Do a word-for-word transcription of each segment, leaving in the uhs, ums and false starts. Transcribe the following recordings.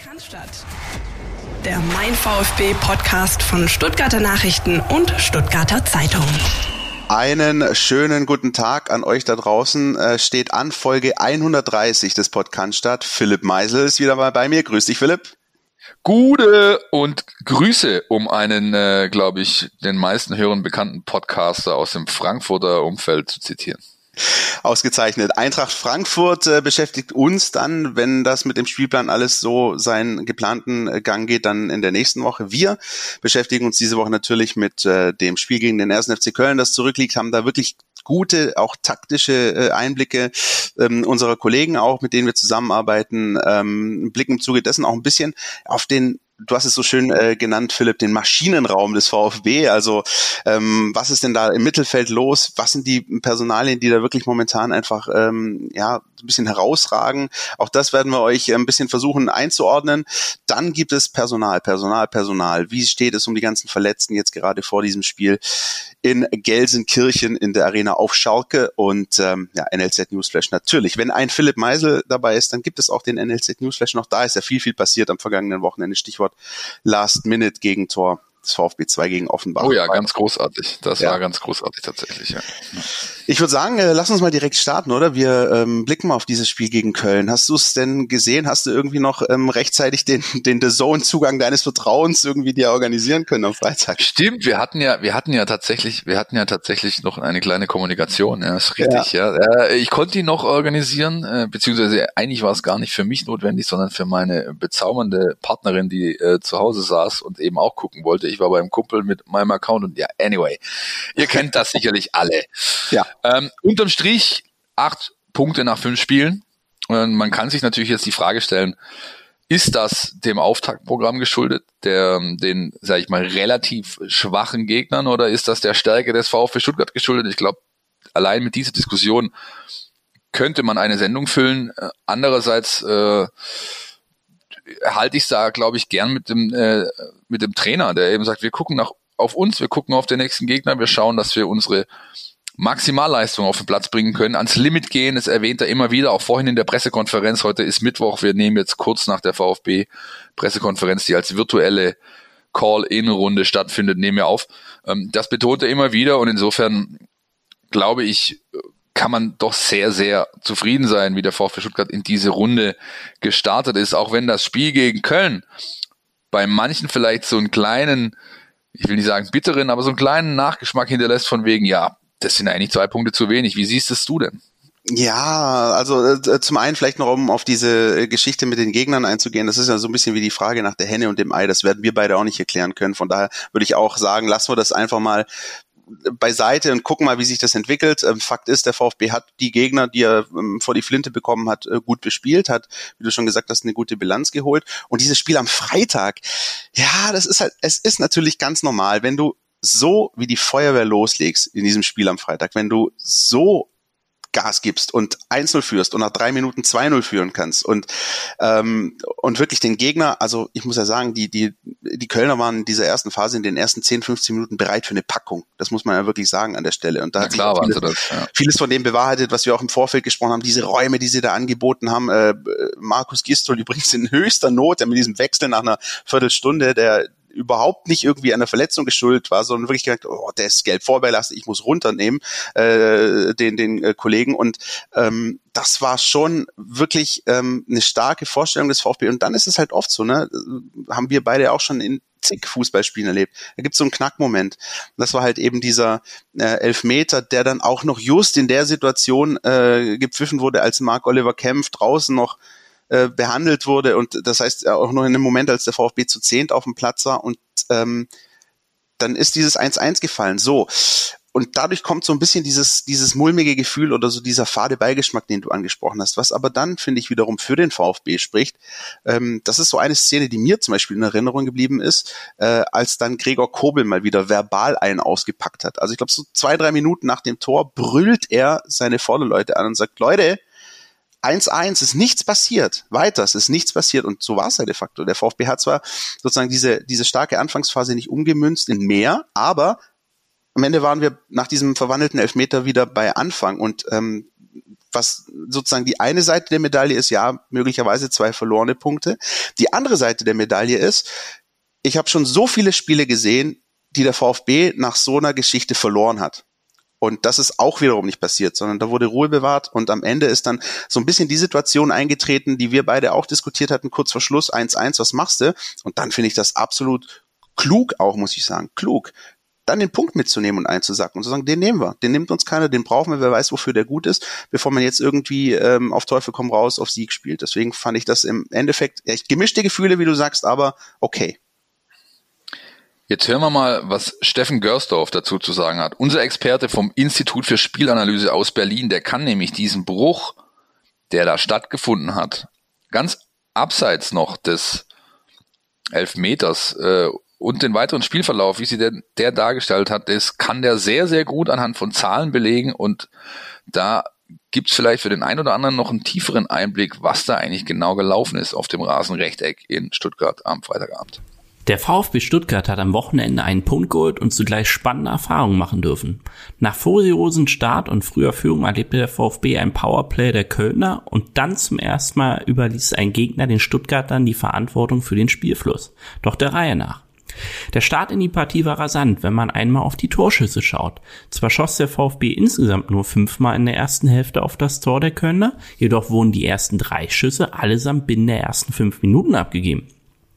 Cannstatt. Der Mein VfB-Podcast von Stuttgarter Nachrichten und Stuttgarter Zeitung. Einen schönen guten Tag an euch da draußen. Äh, steht an Folge hundertdreißig des Podcast. Philipp Meisel ist wieder mal bei mir. Grüß dich, Philipp. Gute und Grüße, um einen, äh, glaube ich, den meisten Hörern bekannten Podcaster aus dem Frankfurter Umfeld zu zitieren. Ausgezeichnet. Eintracht Frankfurt äh, beschäftigt uns dann, wenn das mit dem Spielplan alles so seinen geplanten äh, Gang geht, dann in der nächsten Woche. Wir beschäftigen uns diese Woche natürlich mit äh, dem Spiel gegen den ersten F C Köln, das zurückliegt, haben da wirklich gute, auch taktische äh, Einblicke ähm, unserer Kollegen auch, mit denen wir zusammenarbeiten, ähm, blicken im Zuge dessen auch ein bisschen auf den, du hast es so schön äh, genannt, Philipp, den Maschinenraum des VfB. Also ähm, was ist denn da im Mittelfeld los? Was sind die Personalien, die da wirklich momentan einfach ähm, ja ein bisschen herausragen? Auch das werden wir euch ein bisschen versuchen einzuordnen. Dann gibt es Personal, Personal, Personal. Wie steht es um die ganzen Verletzten jetzt gerade vor diesem Spiel in Gelsenkirchen in der Arena auf Schalke? Und ähm, ja, N L Z Newsflash natürlich. Wenn ein Philipp Meisel dabei ist, dann gibt es auch den N L Z Newsflash noch. Da ist ja viel, viel passiert am vergangenen Wochenende. Stichwort Last-Minute-Gegentor des VfB zwei gegen Offenbach. Oh ja, ganz großartig. Das ja. war ganz großartig tatsächlich, ja. Ich würde sagen, äh, lass uns mal direkt starten, oder? Wir ähm, blicken mal auf dieses Spiel gegen Köln. Hast du es denn gesehen? Hast du irgendwie noch ähm, rechtzeitig den den The Zone-Zugang deines Vertrauens irgendwie dir organisieren können am Freitag? Stimmt, wir hatten ja, wir hatten ja tatsächlich, wir hatten ja tatsächlich noch eine kleine Kommunikation, ja, ist richtig, ja. ja. Ich konnte ihn noch organisieren, äh, beziehungsweise eigentlich war es gar nicht für mich notwendig, sondern für meine bezaubernde Partnerin, die äh, zu Hause saß und eben auch gucken wollte. Ich war beim Kumpel mit meinem Account und ja, anyway, ihr kennt das sicherlich alle. Ja. Ähm, unterm Strich acht Punkte nach fünf Spielen. Und man kann sich natürlich jetzt die Frage stellen, ist das dem Auftaktprogramm geschuldet, der den, sage ich mal, relativ schwachen Gegnern, oder ist das der Stärke des VfB Stuttgart geschuldet? Ich glaube, allein mit dieser Diskussion könnte man eine Sendung füllen. Andererseits äh, halte ich es da, glaube ich, gern mit dem äh, mit dem Trainer, der eben sagt, wir gucken nach auf uns, wir gucken auf den nächsten Gegner, wir schauen, dass wir unsere Maximalleistung auf den Platz bringen können, ans Limit gehen, das erwähnt er immer wieder, auch vorhin in der Pressekonferenz, heute ist Mittwoch, wir nehmen jetzt kurz nach der VfB-Pressekonferenz, die als virtuelle Call-In-Runde stattfindet, nehmen wir auf. Das betont er immer wieder und insofern, glaube ich, kann man doch sehr, sehr zufrieden sein, wie der VfB Stuttgart in diese Runde gestartet ist, auch wenn das Spiel gegen Köln bei manchen vielleicht so einen kleinen, ich will nicht sagen bitteren, aber so einen kleinen Nachgeschmack hinterlässt von wegen, ja, das sind eigentlich zwei Punkte zu wenig. Wie siehst es du denn? Ja, also äh, zum einen vielleicht noch, um auf diese Geschichte mit den Gegnern einzugehen, das ist ja so ein bisschen wie die Frage nach der Henne und dem Ei, das werden wir beide auch nicht erklären können, von daher würde ich auch sagen, lassen wir das einfach mal beiseite und gucken mal, wie sich das entwickelt. Ähm, Fakt ist, der VfB hat die Gegner, die er ähm, vor die Flinte bekommen hat, äh, gut bespielt, hat, wie du schon gesagt hast, eine gute Bilanz geholt. Und dieses Spiel am Freitag, ja, das ist halt, es ist natürlich ganz normal, wenn du so wie die Feuerwehr loslegst in diesem Spiel am Freitag, wenn du so Gas gibst und eins null führst und nach drei Minuten zwei null führen kannst und ähm, und wirklich den Gegner, also ich muss ja sagen, die die die Kölner waren in dieser ersten Phase in den ersten zehn, fünfzehn Minuten bereit für eine Packung. Das muss man ja wirklich sagen an der Stelle. Und da hat sich klar, vieles, das, ja. vieles von dem bewahrheitet, was wir auch im Vorfeld gesprochen haben, diese Räume, die sie da angeboten haben. Äh, Markus Gisdol übrigens in höchster Not, der mit diesem Wechsel nach einer Viertelstunde, der überhaupt nicht irgendwie an der Verletzung geschuldet war, sondern wirklich gedacht, oh, der ist gelb vorbelastet, ich muss runternehmen, äh, den den äh, Kollegen. Und ähm, das war schon wirklich ähm, eine starke Vorstellung des VfB. Und dann ist es halt oft so, ne, haben wir beide auch schon in zig Fußballspielen erlebt. Da gibt es so einen Knackmoment. Das war halt eben dieser äh, Elfmeter, der dann auch noch just in der Situation äh, gepfiffen wurde, als Marc-Oliver Kempf draußen noch äh, behandelt wurde, und das heißt auch noch in dem Moment, als der VfB zu zehnt auf dem Platz war, und ähm, dann ist dieses eins eins gefallen. So. Und dadurch kommt so ein bisschen dieses dieses mulmige Gefühl oder so dieser fade Beigeschmack, den du angesprochen hast, was aber dann, finde ich, wiederum für den VfB spricht. Ähm, das ist so eine Szene, die mir zum Beispiel in Erinnerung geblieben ist, äh, als dann Gregor Kobel mal wieder verbal einen ausgepackt hat. Also ich glaube, so zwei, drei Minuten nach dem Tor brüllt er seine Vorderleute an und sagt, Leute, eins eins, ist nichts passiert. Weiter, es ist nichts passiert. Und so war es ja de facto. Der VfB hat zwar sozusagen diese diese starke Anfangsphase nicht umgemünzt in mehr, aber am Ende waren wir nach diesem verwandelten Elfmeter wieder bei Anfang. Und ähm, was sozusagen die eine Seite der Medaille ist, ja, möglicherweise zwei verlorene Punkte. Die andere Seite der Medaille ist, ich habe schon so viele Spiele gesehen, die der VfB nach so einer Geschichte verloren hat. Und das ist auch wiederum nicht passiert, sondern da wurde Ruhe bewahrt und am Ende ist dann so ein bisschen die Situation eingetreten, die wir beide auch diskutiert hatten, kurz vor Schluss, eins eins, was machst du? Und dann finde ich das absolut klug auch, muss ich sagen, klug, dann den Punkt mitzunehmen und einzusacken und zu sagen, den nehmen wir, den nimmt uns keiner, den brauchen wir, wer weiß, wofür der gut ist, bevor man jetzt irgendwie ähm, auf Teufel komm raus auf Sieg spielt. Deswegen fand ich das im Endeffekt echt gemischte Gefühle, wie du sagst, aber okay. Jetzt hören wir mal, was Steffen Görsdorf dazu zu sagen hat. Unser Experte vom Institut für Spielanalyse aus Berlin, der kann nämlich diesen Bruch, der da stattgefunden hat, ganz abseits noch des Elfmeters äh, und den weiteren Spielverlauf, wie sie denn der dargestellt hat, das kann der sehr, sehr gut anhand von Zahlen belegen und da gibt's vielleicht für den einen oder anderen noch einen tieferen Einblick, was da eigentlich genau gelaufen ist auf dem Rasenrechteck in Stuttgart am Freitagabend. Der VfB Stuttgart hat am Wochenende einen Punkt geholt und zugleich spannende Erfahrungen machen dürfen. Nach furiosen Start und früher Führung erlebte der VfB ein Powerplay der Kölner und dann zum ersten Mal überließ ein Gegner den Stuttgartern die Verantwortung für den Spielfluss. Doch der Reihe nach. Der Start in die Partie war rasant, wenn man einmal auf die Torschüsse schaut. Zwar schoss der VfB insgesamt nur fünfmal in der ersten Hälfte auf das Tor der Kölner, jedoch wurden die ersten drei Schüsse allesamt binnen der ersten fünf Minuten abgegeben.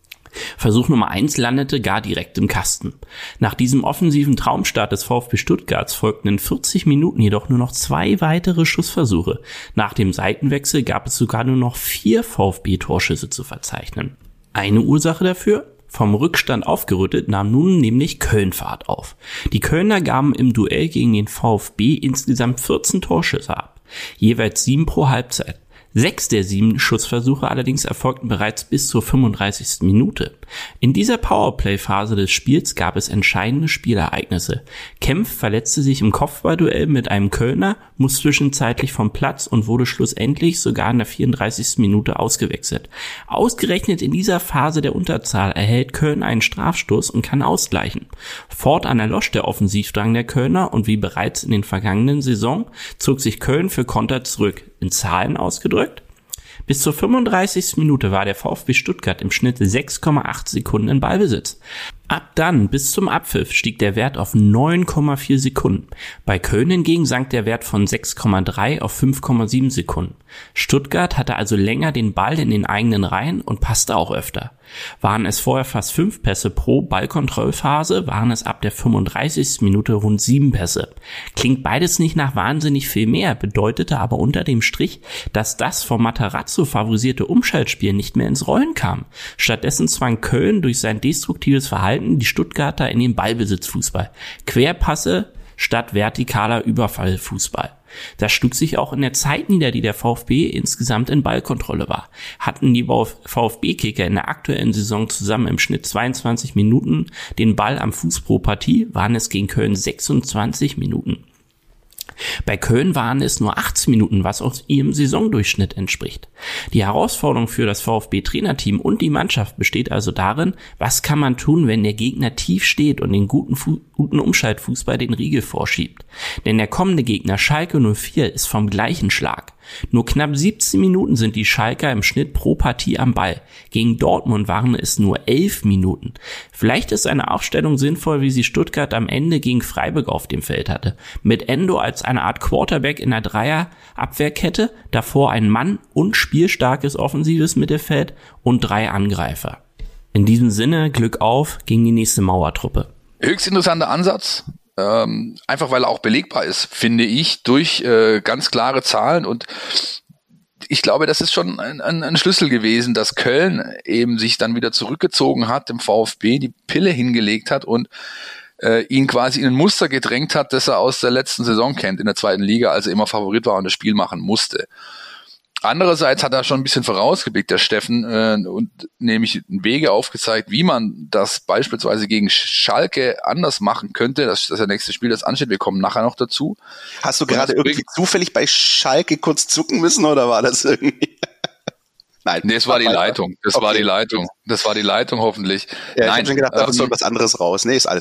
Versuch Nummer eins landete gar direkt im Kasten. Nach diesem offensiven Traumstart des VfB Stuttgarts folgten in vierzig Minuten jedoch nur noch zwei weitere Schussversuche. Nach dem Seitenwechsel gab es sogar nur noch vier VfB-Torschüsse zu verzeichnen. Eine Ursache dafür? Vom Rückstand aufgerüttelt nahm nun nämlich Köln Fahrt auf. Die Kölner gaben im Duell gegen den VfB insgesamt vierzehn Torschüsse ab, jeweils sieben pro Halbzeit. Sechs der sieben Schussversuche allerdings erfolgten bereits bis zur fünfunddreißigsten Minute. In dieser Powerplay-Phase des Spiels gab es entscheidende Spielereignisse. Kempf verletzte sich im Kopfballduell mit einem Kölner, muss zwischenzeitlich vom Platz und wurde schlussendlich sogar in der vierunddreißigsten Minute ausgewechselt. Ausgerechnet in dieser Phase der Unterzahl erhält Köln einen Strafstoß und kann ausgleichen. Fortan erlosch der Offensivdrang der Kölner und wie bereits in den vergangenen Saison zog sich Köln für Konter zurück. In Zahlen ausgedrückt: Bis zur fünfunddreißigsten Minute war der VfB Stuttgart im Schnitt sechs Komma acht Sekunden in Ballbesitz. Ab dann, bis zum Abpfiff, stieg der Wert auf neun Komma vier Sekunden. Bei Köln hingegen sank der Wert von sechs Komma drei auf fünf Komma sieben Sekunden. Stuttgart hatte also länger den Ball in den eigenen Reihen und passte auch öfter. Waren es vorher fast fünf Pässe pro Ballkontrollphase, waren es ab der fünfunddreißigsten Minute rund sieben Pässe. Klingt beides nicht nach wahnsinnig viel mehr, bedeutete aber unter dem Strich, dass das vom Matarazzo favorisierte Umschaltspiel nicht mehr ins Rollen kam. Stattdessen zwang Köln durch sein destruktives Verhalten die Stuttgarter in den Ballbesitzfußball. Querpasse statt vertikaler Überfallfußball. Das schlug sich auch in der Zeit nieder, die der VfB insgesamt in Ballkontrolle war. Hatten die VfB-Kicker in der aktuellen Saison zusammen im Schnitt zweiundzwanzig Minuten den Ball am Fuß pro Partie, waren es gegen Köln sechsundzwanzig Minuten. Bei Köln waren es nur achtzehn Minuten, was aus ihrem Saisondurchschnitt entspricht. Die Herausforderung für das VfB-Trainerteam und die Mannschaft besteht also darin, was kann man tun, wenn der Gegner tief steht und den guten, Fu- guten Umschaltfußball den Riegel vorschiebt. Denn der kommende Gegner Schalke null vier ist vom gleichen Schlag. Nur knapp siebzehn Minuten sind die Schalker im Schnitt pro Partie am Ball. Gegen Dortmund waren es nur elf Minuten. Vielleicht ist eine Aufstellung sinnvoll, wie sie Stuttgart am Ende gegen Freiburg auf dem Feld hatte. Mit Endo als eine Art Quarterback in der Dreier-Abwehrkette, davor ein Mann und spielstarkes offensives Mittelfeld und drei Angreifer. In diesem Sinne, Glück auf gegen die nächste Mauertruppe. Höchst interessanter Ansatz. Ähm, einfach weil er auch belegbar ist, finde ich, durch äh, ganz klare Zahlen und ich glaube, das ist schon ein, ein, ein Schlüssel gewesen, dass Köln eben sich dann wieder zurückgezogen hat, dem VfB die Pille hingelegt hat und äh, ihn quasi in ein Muster gedrängt hat, das er aus der letzten Saison kennt in der zweiten Liga, als er immer Favorit war und das Spiel machen musste. Andererseits hat er schon ein bisschen vorausgeblickt, der Steffen, äh, und nämlich Wege aufgezeigt, wie man das beispielsweise gegen Schalke anders machen könnte. Das ist das nächste Spiel, das ansteht. Wir kommen nachher noch dazu. Hast du gerade irgendwie zufällig bei Schalke kurz zucken müssen oder war das irgendwie? Nein. Nee, es war die Leitung. Das okay. war die Leitung. Das war die Leitung hoffentlich. Ja, ich Nein, habe schon gedacht, da ähm, soll was anderes raus. Nee, ist alles gut.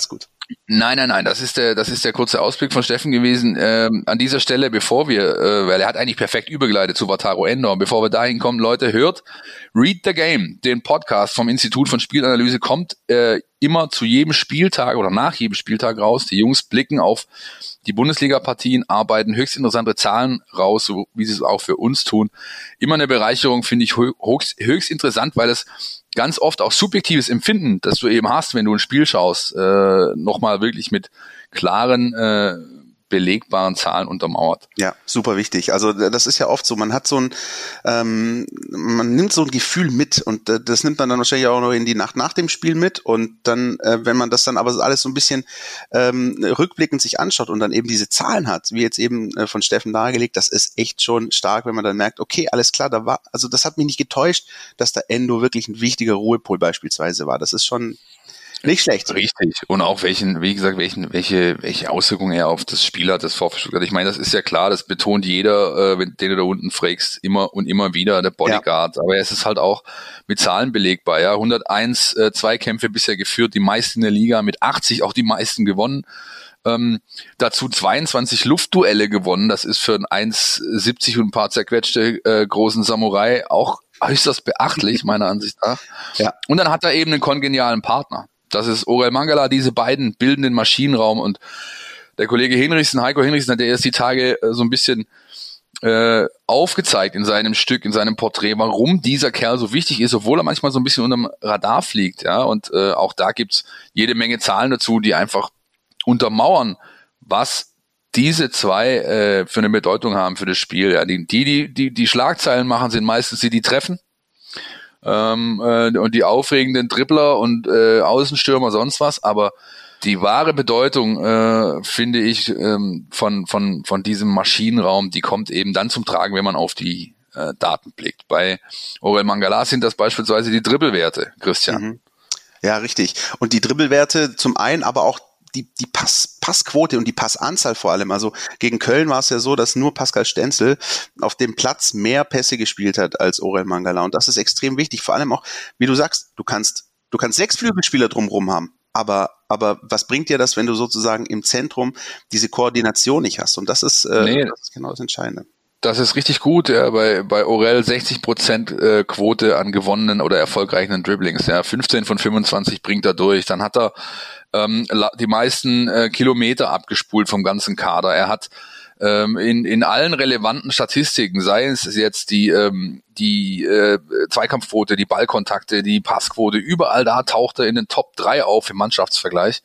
Nein, nein, nein, das ist der, das ist der kurze Ausblick von Steffen gewesen. Ähm, an dieser Stelle, bevor wir, äh, weil er hat eigentlich perfekt übergeleitet zu Wataru Endo, und bevor wir dahin kommen, Leute, hört Read the Game, den Podcast vom Institut von Spielanalyse, kommt äh, immer zu jedem Spieltag oder nach jedem Spieltag raus. Die Jungs blicken auf die Bundesliga-Partien, arbeiten höchst interessante Zahlen raus, so wie sie es auch für uns tun. Immer eine Bereicherung, finde ich höchst, höchst interessant, weil es ganz oft auch subjektives Empfinden, das du eben hast, wenn du ein Spiel schaust, äh, nochmal wirklich mit klaren, äh, belegbaren Zahlen untermauert. Ja, super wichtig. Also das ist ja oft so, man hat so ein, ähm, man nimmt so ein Gefühl mit und äh, das nimmt man dann wahrscheinlich auch noch in die Nacht nach dem Spiel mit und dann, äh, wenn man das dann aber alles so ein bisschen ähm, rückblickend sich anschaut und dann eben diese Zahlen hat, wie jetzt eben äh, von Steffen dargelegt, das ist echt schon stark, wenn man dann merkt, okay, alles klar, da war, also das hat mich nicht getäuscht, dass der Endo wirklich ein wichtiger Ruhepol beispielsweise war. Das ist schon nicht schlecht. Richtig. Und auch welchen, wie gesagt, welchen, welche, welche Auswirkungen er auf das Spiel hat, das VfB Stuttgart. Ich meine, das ist ja klar, das betont jeder, äh, wenn den du da unten fragst, immer und immer wieder, der Bodyguard. Ja. Aber es ist halt auch mit Zahlen belegbar, ja. hunderteins äh, Zweikämpfe bisher geführt, die meisten in der Liga, mit achtzig auch die meisten gewonnen. Ähm, dazu zweiundzwanzig Luftduelle gewonnen. Das ist für einen eins siebzig und ein paar zerquetschte äh, großen Samurai auch äußerst beachtlich, meiner Ansicht nach. Ja. Und dann hat er eben einen kongenialen Partner. Das ist Orel Mangala, diese beiden bilden den Maschinenraum, und der Kollege Hinrichsen, Heiko Hinrichsen, hat ja erst die Tage äh, so ein bisschen äh, aufgezeigt in seinem Stück, in seinem Porträt, warum dieser Kerl so wichtig ist, obwohl er manchmal so ein bisschen unterm Radar fliegt, ja, und äh, auch da gibt's jede Menge Zahlen dazu, die einfach untermauern, was diese zwei äh, für eine Bedeutung haben für das Spiel. Ja, die, die, die, die Schlagzeilen machen, sind meistens die, die treffen. Ähm, äh, und die aufregenden Dribbler und äh, Außenstürmer, sonst was, aber die wahre Bedeutung, äh, finde ich, ähm, von, von, von diesem Maschinenraum, die kommt eben dann zum Tragen, wenn man auf die äh, Daten blickt. Bei Orel Mangala sind das beispielsweise die Dribbelwerte, Christian. Mhm. Ja, richtig. Und die Dribbelwerte zum einen, aber auch die, die Pass, Passquote und die Passanzahl vor allem. Also gegen Köln war es ja so, dass nur Pascal Stenzel auf dem Platz mehr Pässe gespielt hat als Orel Mangala. Und das ist extrem wichtig. Vor allem auch, wie du sagst, du kannst, du kannst sechs Flügelspieler drumherum haben. Aber, aber was bringt dir das, wenn du sozusagen im Zentrum diese Koordination nicht hast? Und das ist, äh, nee, das ist genau das Entscheidende. Das ist richtig gut, ja, bei, bei Orel sechzig Prozent äh, Quote an gewonnenen oder erfolgreichen Dribblings, ja, fünfzehn von fünfundzwanzig bringt er durch, dann hat er ähm, die meisten äh, Kilometer abgespult vom ganzen Kader, er hat ähm, in, in allen relevanten Statistiken, sei es jetzt die, ähm, die äh, Zweikampfquote, die Ballkontakte, die Passquote, überall da taucht er in den Top drei auf im Mannschaftsvergleich.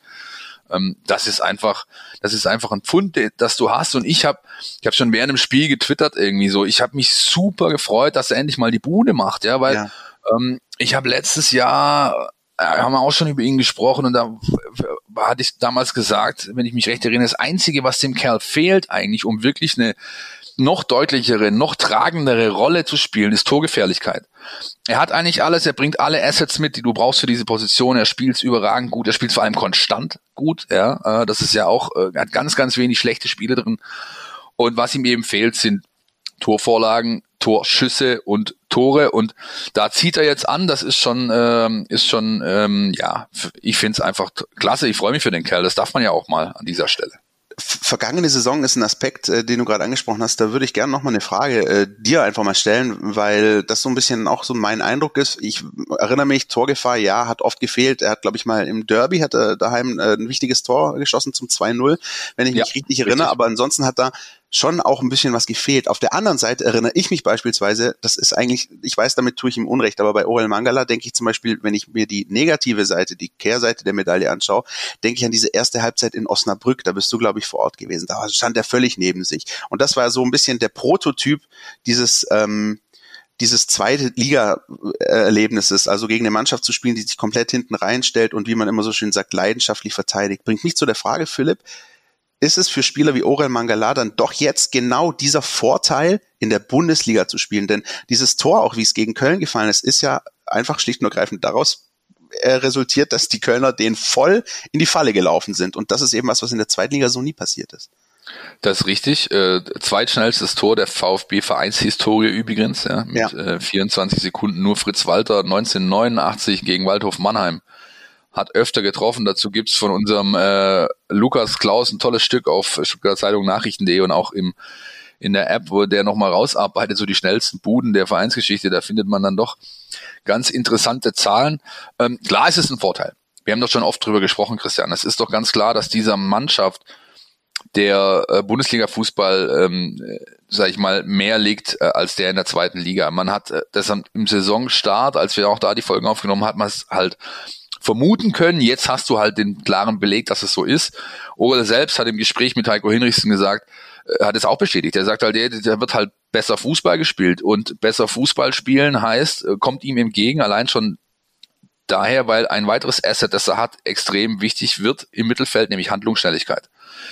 Das ist einfach, das ist einfach ein Pfund, das du hast. Und ich habe, ich habe schon während dem Spiel getwittert irgendwie so. Ich habe mich super gefreut, dass er endlich mal die Bude macht, ja, weil ja. Ähm, ich habe letztes Jahr, äh, haben wir auch schon über ihn gesprochen, und da hatte ich damals gesagt, wenn ich mich recht erinnere, das Einzige, was dem Kerl fehlt eigentlich, um wirklich eine noch deutlichere, noch tragendere Rolle zu spielen, ist Torgefährlichkeit. Er hat eigentlich alles, er bringt alle Assets mit, die du brauchst für diese Position, er spielt überragend gut, er spielt vor allem konstant gut, ja, das ist ja auch, er hat ganz, ganz wenig schlechte Spiele drin, und was ihm eben fehlt, sind Torvorlagen, Torschüsse und Tore, und da zieht er jetzt an, das ist schon, ähm, ist schon, ähm, ja, ich finde es einfach klasse, ich freue mich für den Kerl, das darf man ja auch mal an dieser Stelle. Vergangene Saison ist ein Aspekt, äh, den du gerade angesprochen hast. Da würde ich gerne noch mal eine Frage äh, dir einfach mal stellen, weil das so ein bisschen auch so mein Eindruck ist. Ich erinnere mich, Torgefahr, ja, hat oft gefehlt. Er hat, glaube ich, mal im Derby, hat er daheim äh, ein wichtiges Tor geschossen zum zwei null, wenn ich mich ja, richtig erinnere. Richtig. Aber ansonsten hat da schon auch ein bisschen was gefehlt. Auf der anderen Seite erinnere ich mich beispielsweise, das ist eigentlich, ich weiß, damit tue ich ihm Unrecht, aber bei Orel Mangala denke ich zum Beispiel, wenn ich mir die negative Seite, die Kehrseite der Medaille anschaue, denke ich an diese erste Halbzeit in Osnabrück, da bist du, glaube ich, vor Ort gewesen, da stand er völlig neben sich. Und das war so ein bisschen der Prototyp dieses, ähm, dieses zweite Liga-Erlebnisses, also gegen eine Mannschaft zu spielen, die sich komplett hinten reinstellt und wie man immer so schön sagt, leidenschaftlich verteidigt. Bringt mich zu der Frage, Philipp, ist es für Spieler wie Orel Mangala dann doch jetzt genau dieser Vorteil, in der Bundesliga zu spielen? Denn dieses Tor, auch wie es gegen Köln gefallen ist, ist ja einfach schlicht und ergreifend daraus äh, resultiert, dass die Kölner den voll in die Falle gelaufen sind. Und das ist eben was, was in der zweiten Liga so nie passiert ist. Das ist richtig. Äh, zweitschnellstes Tor der VfB-Vereinshistorie übrigens, ja, mit ja. Äh, vierundzwanzig Sekunden nur Fritz Walter, neunzehnhundertneunundachtzig gegen Waldhof Mannheim. hat öfter getroffen. Dazu gibt's von unserem äh, Lukas Klaus ein tolles Stück auf Stuttgarter Zeitung Nachrichten punkt de und auch im in der App, wo der nochmal rausarbeitet, so die schnellsten Buden der Vereinsgeschichte. Da findet man dann doch ganz interessante Zahlen. Ähm, klar ist es ein Vorteil. Wir haben doch schon oft drüber gesprochen, Christian. Es ist doch ganz klar, dass dieser Mannschaft der äh, Bundesliga-Fußball, ähm, sag ich mal, mehr liegt äh, als der in der zweiten Liga. Man hat äh, das im Saisonstart, als wir auch da die Folgen aufgenommen haben, man es halt vermuten können. Jetzt hast du halt den klaren Beleg, dass es so ist. Orel selbst hat im Gespräch mit Heiko Hinrichsen gesagt, äh, hat es auch bestätigt. Er sagt halt, der, der wird halt besser Fußball gespielt und besser Fußball spielen heißt, äh, kommt ihm entgegen, allein schon daher, weil ein weiteres Asset, das er hat, extrem wichtig wird im Mittelfeld, nämlich Handlungsschnelligkeit.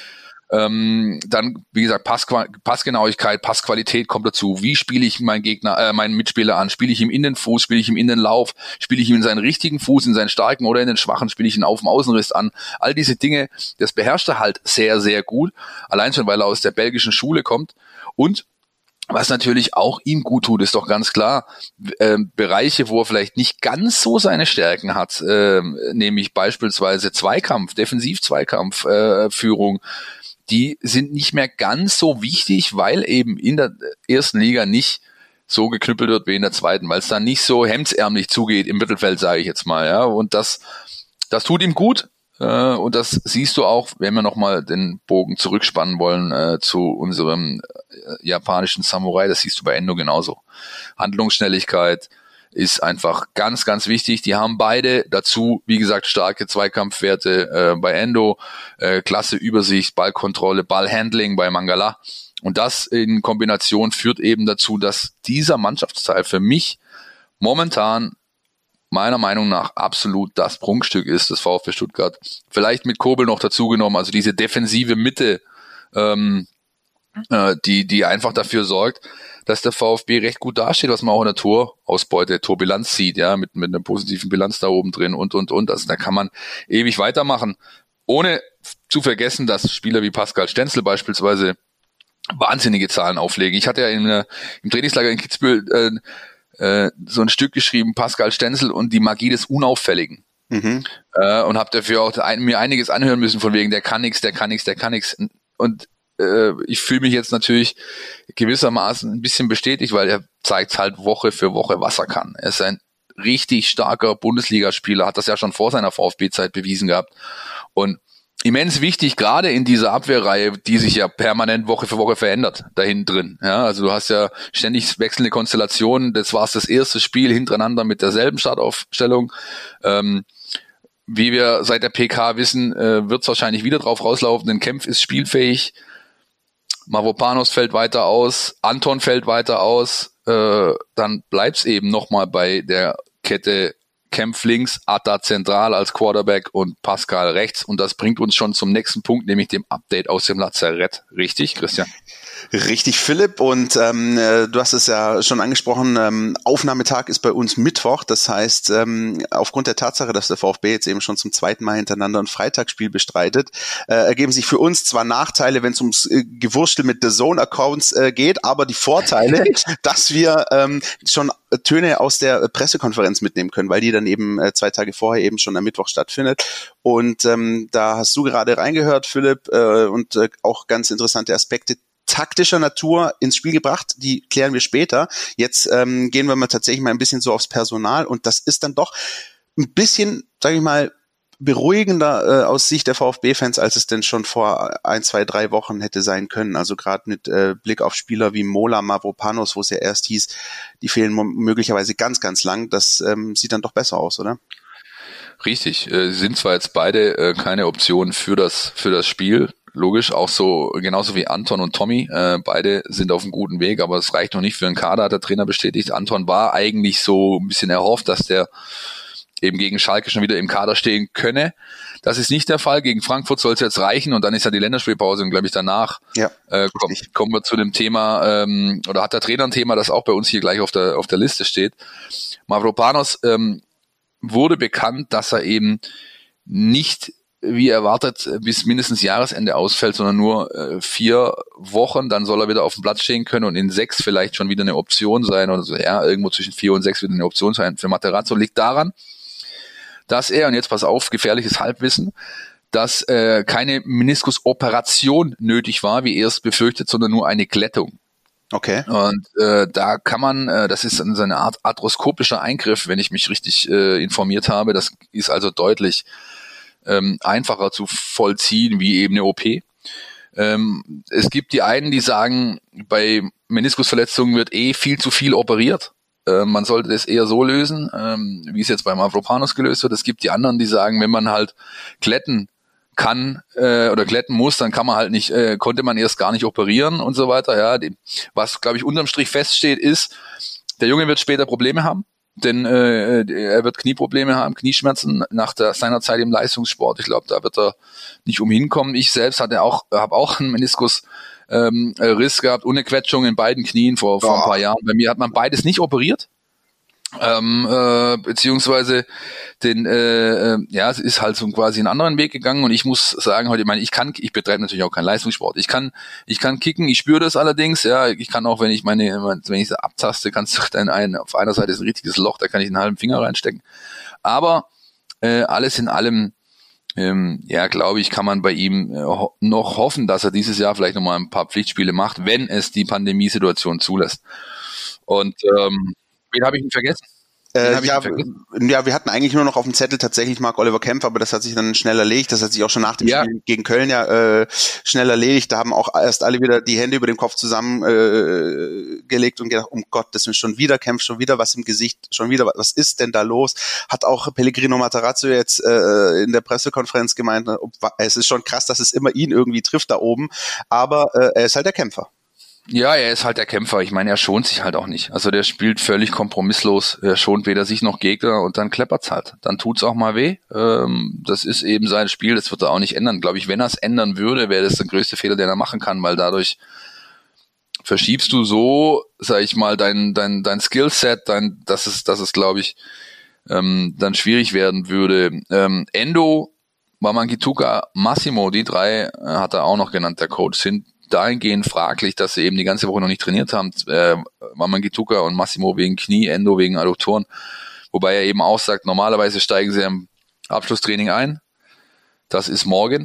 Ähm, dann, wie gesagt, Passqu- Passgenauigkeit, Passqualität kommt dazu. Wie spiele ich meinen Gegner, äh, meinen Mitspieler an? Spiele ich ihm in den Fuß? Spiele ich ihm in den Lauf? Spiele ich ihm in seinen richtigen Fuß, in seinen starken oder in den schwachen? Spiele ich ihn auf dem Außenriss an? All diese Dinge, das beherrscht er halt sehr, sehr gut. Allein schon, weil er aus der belgischen Schule kommt. Und was natürlich auch ihm gut tut, ist doch ganz klar, äh, Bereiche, wo er vielleicht nicht ganz so seine Stärken hat, äh, nämlich beispielsweise Zweikampf, Defensiv-Zweikampf, äh, Führung, die sind nicht mehr ganz so wichtig, weil eben in der ersten Liga nicht so geknüppelt wird wie in der zweiten, weil es dann nicht so hemdsärmlich zugeht im Mittelfeld, sage ich jetzt mal. Ja, und das, das tut ihm gut. Äh, und das siehst du auch, wenn wir nochmal den Bogen zurückspannen wollen äh, zu unserem äh, japanischen Samurai, das siehst du bei Endo genauso. Handlungsschnelligkeit ist einfach ganz, ganz wichtig. Die haben beide dazu, wie gesagt, starke Zweikampfwerte äh, bei Endo, äh, klasse Übersicht, Ballkontrolle, Ballhandling bei Mangala. Und das in Kombination führt eben dazu, dass dieser Mannschaftsteil für mich momentan meiner Meinung nach absolut das Prunkstück ist, das VfB Stuttgart. Vielleicht mit Kobel noch dazu genommen, also diese defensive Mitte, ähm, äh, die die einfach dafür sorgt, dass der VfB recht gut dasteht, was man auch in der Torausbeute, Torbilanz sieht, ja, mit mit einer positiven Bilanz da oben drin und und und. Also da kann man ewig weitermachen, ohne zu vergessen, dass Spieler wie Pascal Stenzel beispielsweise wahnsinnige Zahlen auflegen. Ich hatte ja in, äh, im Trainingslager in Kitzbühel äh, äh, so ein Stück geschrieben, Pascal Stenzel und die Magie des Unauffälligen. Mhm. Äh, und habe dafür auch ein, mir einiges anhören müssen von wegen, der kann nix, der kann nix, der kann nix. Und äh, ich fühle mich jetzt natürlich gewissermaßen ein bisschen bestätigt, weil er zeigt halt Woche für Woche, was er kann. Er ist ein richtig starker Bundesligaspieler, hat das ja schon vor seiner VfB-Zeit bewiesen gehabt. Und immens wichtig, gerade in dieser Abwehrreihe, die sich ja permanent Woche für Woche verändert, da hinten drin. Ja, also du hast ja ständig wechselnde Konstellationen. Das war das erste Spiel hintereinander mit derselben Startaufstellung. Ähm, wie wir seit der P K wissen, äh, wird es wahrscheinlich wieder drauf rauslaufen, denn Kempf ist spielfähig. Mavropanos fällt weiter aus, Anton fällt weiter aus. Äh, dann bleibt's eben nochmal bei der Kette Kempf links, Atta zentral als Quarterback und Pascal rechts. Und das bringt uns schon zum nächsten Punkt, nämlich dem Update aus dem Lazarett. Richtig, Christian? Richtig, Philipp. Und ähm, du hast es ja schon angesprochen, ähm, Aufnahmetag ist bei uns Mittwoch. Das heißt, ähm, aufgrund der Tatsache, dass der VfB jetzt eben schon zum zweiten Mal hintereinander ein Freitagsspiel bestreitet, äh, ergeben sich für uns zwar Nachteile, wenn es ums äh, Gewurstel mit The Zone-Accounts äh, geht, aber die Vorteile, dass wir ähm, schon Töne aus der Pressekonferenz mitnehmen können, weil die dann eben äh, zwei Tage vorher eben schon am Mittwoch stattfindet. Und ähm, da hast du gerade reingehört, Philipp, äh, und äh, auch ganz interessante Aspekte taktischer Natur ins Spiel gebracht, die klären wir später. Jetzt ähm, gehen wir mal tatsächlich mal ein bisschen so aufs Personal und das ist dann doch ein bisschen, sage ich mal, beruhigender äh, aus Sicht der VfB-Fans, als es denn schon vor ein, zwei, drei Wochen hätte sein können. Also gerade mit äh, Blick auf Spieler wie Mola, Mavropanos, wo es ja erst hieß, die fehlen m- möglicherweise ganz, ganz lang. Das ähm, sieht dann doch besser aus, oder? Richtig, äh, sind zwar jetzt beide äh, keine Optionen für das für das Spiel, logisch, auch so genauso wie Anton und Tommy, äh, beide sind auf einem guten Weg, aber es reicht noch nicht für einen Kader, hat der Trainer bestätigt. Anton war eigentlich so ein bisschen erhofft, dass der eben gegen Schalke schon wieder im Kader stehen könne. Das ist nicht der Fall. Gegen Frankfurt soll es jetzt reichen und dann ist ja die Länderspielpause und glaube ich danach ja, äh, komm, kommen wir zu dem Thema, ähm, oder hat der Trainer ein Thema, das auch bei uns hier gleich auf der auf der Liste steht. Mavropanos ähm, wurde bekannt, dass er eben nicht wie erwartet bis mindestens Jahresende ausfällt, sondern nur äh, vier Wochen, dann soll er wieder auf dem Platz stehen können und in sechs vielleicht schon wieder eine Option sein oder so, ja, irgendwo zwischen vier und sechs wird eine Option sein für Materazzo. Liegt daran, dass er, und jetzt pass auf, gefährliches Halbwissen, dass äh, keine Meniskusoperation nötig war, wie erst befürchtet, sondern nur eine Glättung. Okay. Und äh, da kann man, äh, das ist so eine Art arthroskopischer Eingriff, wenn ich mich richtig äh, informiert habe. Das ist also deutlich ähm, einfacher zu vollziehen wie eben eine O P. Ähm, es gibt die einen, die sagen, bei Meniskusverletzungen wird eh viel zu viel operiert. Äh, man sollte das eher so lösen, ähm, wie es jetzt beim Mavropanos gelöst wird. Es gibt die anderen, die sagen, wenn man halt glätten kann äh, oder glätten muss, dann kann man halt nicht, äh, konnte man erst gar nicht operieren und so weiter. Ja, die, was glaube ich unterm Strich feststeht, ist, der Junge wird später Probleme haben, denn äh, er wird Knieprobleme haben, Knieschmerzen nach der, seiner Zeit im Leistungssport. Ich glaube, da wird er nicht umhin kommen. Ich selbst hatte auch, habe auch einen Meniskus ähm, Riss gehabt, ohne Quetschung in beiden Knien vor, vor ein paar Jahren. Bei mir hat man beides nicht operiert. Ähm, äh, beziehungsweise den äh, äh, ja, es ist halt so quasi einen anderen Weg gegangen und ich muss sagen heute, ich meine, ich kann, ich betreibe natürlich auch keinen Leistungssport. Ich kann, ich kann kicken, ich spüre das allerdings, ja, ich kann auch, wenn ich meine, wenn ich sie abtaste, kannst du dann ein, auf einer Seite ist ein richtiges Loch, da kann ich einen halben Finger reinstecken. Aber äh, alles in allem, ähm, ja, glaube ich, kann man bei ihm äh, ho- noch hoffen, dass er dieses Jahr vielleicht nochmal ein paar Pflichtspiele macht, wenn es die Pandemiesituation zulässt. Und ähm, wen habe ich denn vergessen? Äh, ja, ja, wir hatten eigentlich nur noch auf dem Zettel tatsächlich Marc-Oliver Kempf, aber das hat sich dann schnell erledigt. Das hat sich auch schon nach dem ja. Spiel gegen Köln ja äh, schnell erledigt. Da haben auch erst alle wieder die Hände über dem Kopf zusammengelegt äh, gelegt und gedacht, um Gott, das ist schon wieder Kempf, schon wieder was im Gesicht, schon wieder was, was ist denn da los? Hat auch Pellegrino Matarazzo jetzt äh, in der Pressekonferenz gemeint, es ist schon krass, dass es immer ihn irgendwie trifft da oben, aber äh, er ist halt der Kämpfer. Ja, er ist halt der Kämpfer. Ich meine, er schont sich halt auch nicht. Also der spielt völlig kompromisslos. Er schont weder sich noch Gegner und dann kleppert's halt. Dann tut's auch mal weh. Ähm, das ist eben sein Spiel. Das wird er auch nicht ändern. Glaube ich, wenn er es ändern würde, wäre das der größte Fehler, den er machen kann, weil dadurch verschiebst du so, sag ich mal, dein dein dein Skillset, dein, dass es, dass es, glaube ich, ähm, dann schwierig werden würde. Ähm, Endo, Wamangituka, Massimo, die drei äh, hat er auch noch genannt, der Coach, sind dahingehend fraglich, dass sie eben die ganze Woche noch nicht trainiert haben. Äh, Wamangituka und Massimo wegen Knie, Endo wegen Adduktoren. Wobei er eben auch sagt, normalerweise steigen sie im Abschlusstraining ein. Das ist morgen,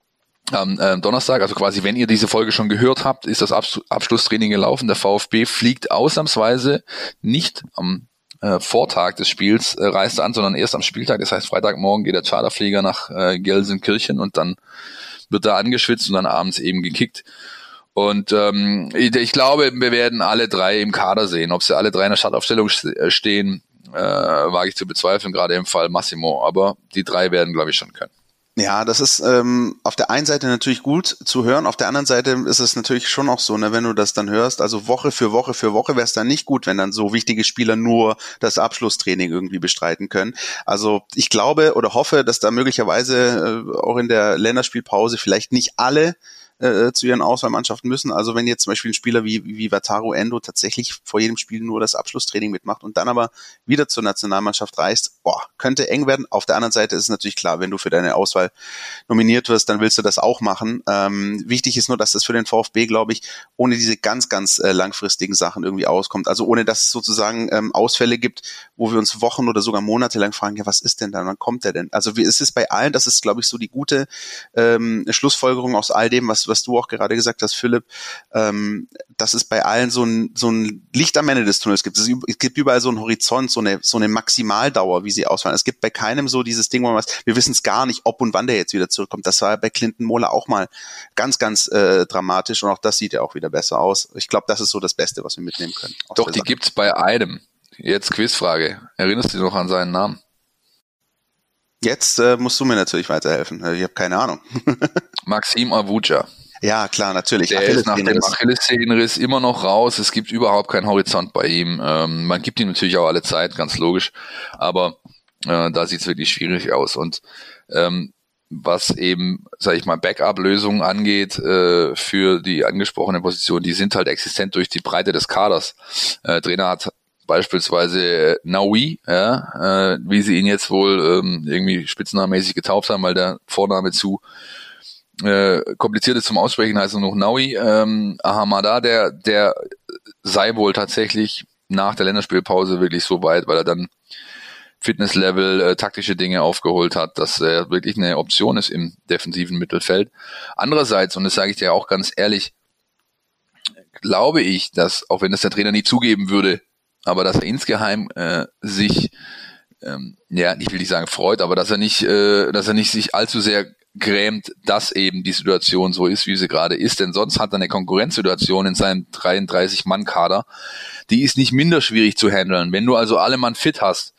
am äh, Donnerstag. Also quasi, wenn ihr diese Folge schon gehört habt, ist das Abs- Abschlusstraining gelaufen. Der VfB fliegt ausnahmsweise nicht am äh, Vortag des Spiels, äh, reist an, sondern erst am Spieltag. Das heißt, Freitagmorgen geht der Charterflieger nach äh, Gelsenkirchen und dann wird da angeschwitzt und dann abends eben gekickt. Und ähm, ich, ich glaube, wir werden alle drei im Kader sehen. Ob sie alle drei in der Startaufstellung stehen, äh, wage ich zu bezweifeln, gerade im Fall Massimo. Aber die drei werden, glaube ich, schon können. Ja, das ist ähm, auf der einen Seite natürlich gut zu hören, auf der anderen Seite ist es natürlich schon auch so, ne, wenn du das dann hörst, also Woche für Woche für Woche wäre es dann nicht gut, wenn dann so wichtige Spieler nur das Abschlusstraining irgendwie bestreiten können. Also ich glaube oder hoffe, dass da möglicherweise äh, auch in der Länderspielpause vielleicht nicht alle äh, zu ihren Auswahlmannschaften müssen. Also wenn jetzt zum Beispiel ein Spieler wie, wie Wataru Endo tatsächlich vor jedem Spiel nur das Abschlusstraining mitmacht und dann aber wieder zur Nationalmannschaft reist, boah, könnte eng werden. Auf der anderen Seite ist es natürlich klar, wenn du für deine Auswahl nominiert wirst, dann willst du das auch machen. Ähm, wichtig ist nur, dass das für den VfB, glaube ich, ohne diese ganz, ganz äh, langfristigen Sachen irgendwie auskommt. Also ohne, dass es sozusagen ähm, Ausfälle gibt, wo wir uns Wochen oder sogar Monate lang fragen, ja, was ist denn da? Wann kommt der denn? Also wie, es ist bei allen, das ist, glaube ich, so die gute ähm, Schlussfolgerung aus all dem, was was du auch gerade gesagt hast, Philipp, ähm, dass es bei allen so ein, so ein Licht am Ende des Tunnels gibt. Es gibt überall so einen Horizont, so eine, so eine Maximaldauer, wie sie ausfallen. Es gibt bei keinem so dieses Ding, wo man was, wir wissen es gar nicht, ob und wann der jetzt wieder zurückkommt. Das war bei Clinton Mohler auch mal ganz, ganz äh, dramatisch und auch das sieht ja auch wieder besser aus. Ich glaube, das ist so das Beste, was wir mitnehmen können. Doch, die gibt's bei einem. Jetzt Quizfrage. Erinnerst du dich noch an seinen Namen? Jetzt äh, musst du mir natürlich weiterhelfen. Ich habe keine Ahnung. Maxim Avuja. Ja, klar, natürlich. Der ist nach dem Achillessehnenriss immer noch raus. Es gibt überhaupt keinen Horizont bei ihm. Ähm, man gibt ihm natürlich auch alle Zeit, ganz logisch. Aber äh, da sieht es wirklich schwierig aus. Und ähm, was eben, sage ich mal, Backup-Lösungen angeht äh, für die angesprochene Position, die sind halt existent durch die Breite des Kaders. Äh, Trainer hat beispielsweise Naui, ja, äh, wie sie ihn jetzt wohl ähm, irgendwie spitznamenmäßig getauft haben, weil der Vorname zu äh, kompliziert ist zum Aussprechen, heißt nur noch Naui. Ähm, Ahamada, der, der sei wohl tatsächlich nach der Länderspielpause wirklich so weit, weil er dann Fitnesslevel, äh, taktische Dinge aufgeholt hat, dass er wirklich eine Option ist im defensiven Mittelfeld. Andererseits, und das sage ich dir auch ganz ehrlich, glaube ich, dass, auch wenn das der Trainer nie zugeben würde, aber dass er insgeheim äh, sich, ähm, ja, ich will nicht sagen freut, aber dass er nicht, äh, dass er nicht sich allzu sehr grämt, dass eben die Situation so ist, wie sie gerade ist, denn sonst hat er eine Konkurrenzsituation in seinem dreiunddreißig-Mann-Kader, die ist nicht minder schwierig zu handeln. Wenn du also alle Mann fit hast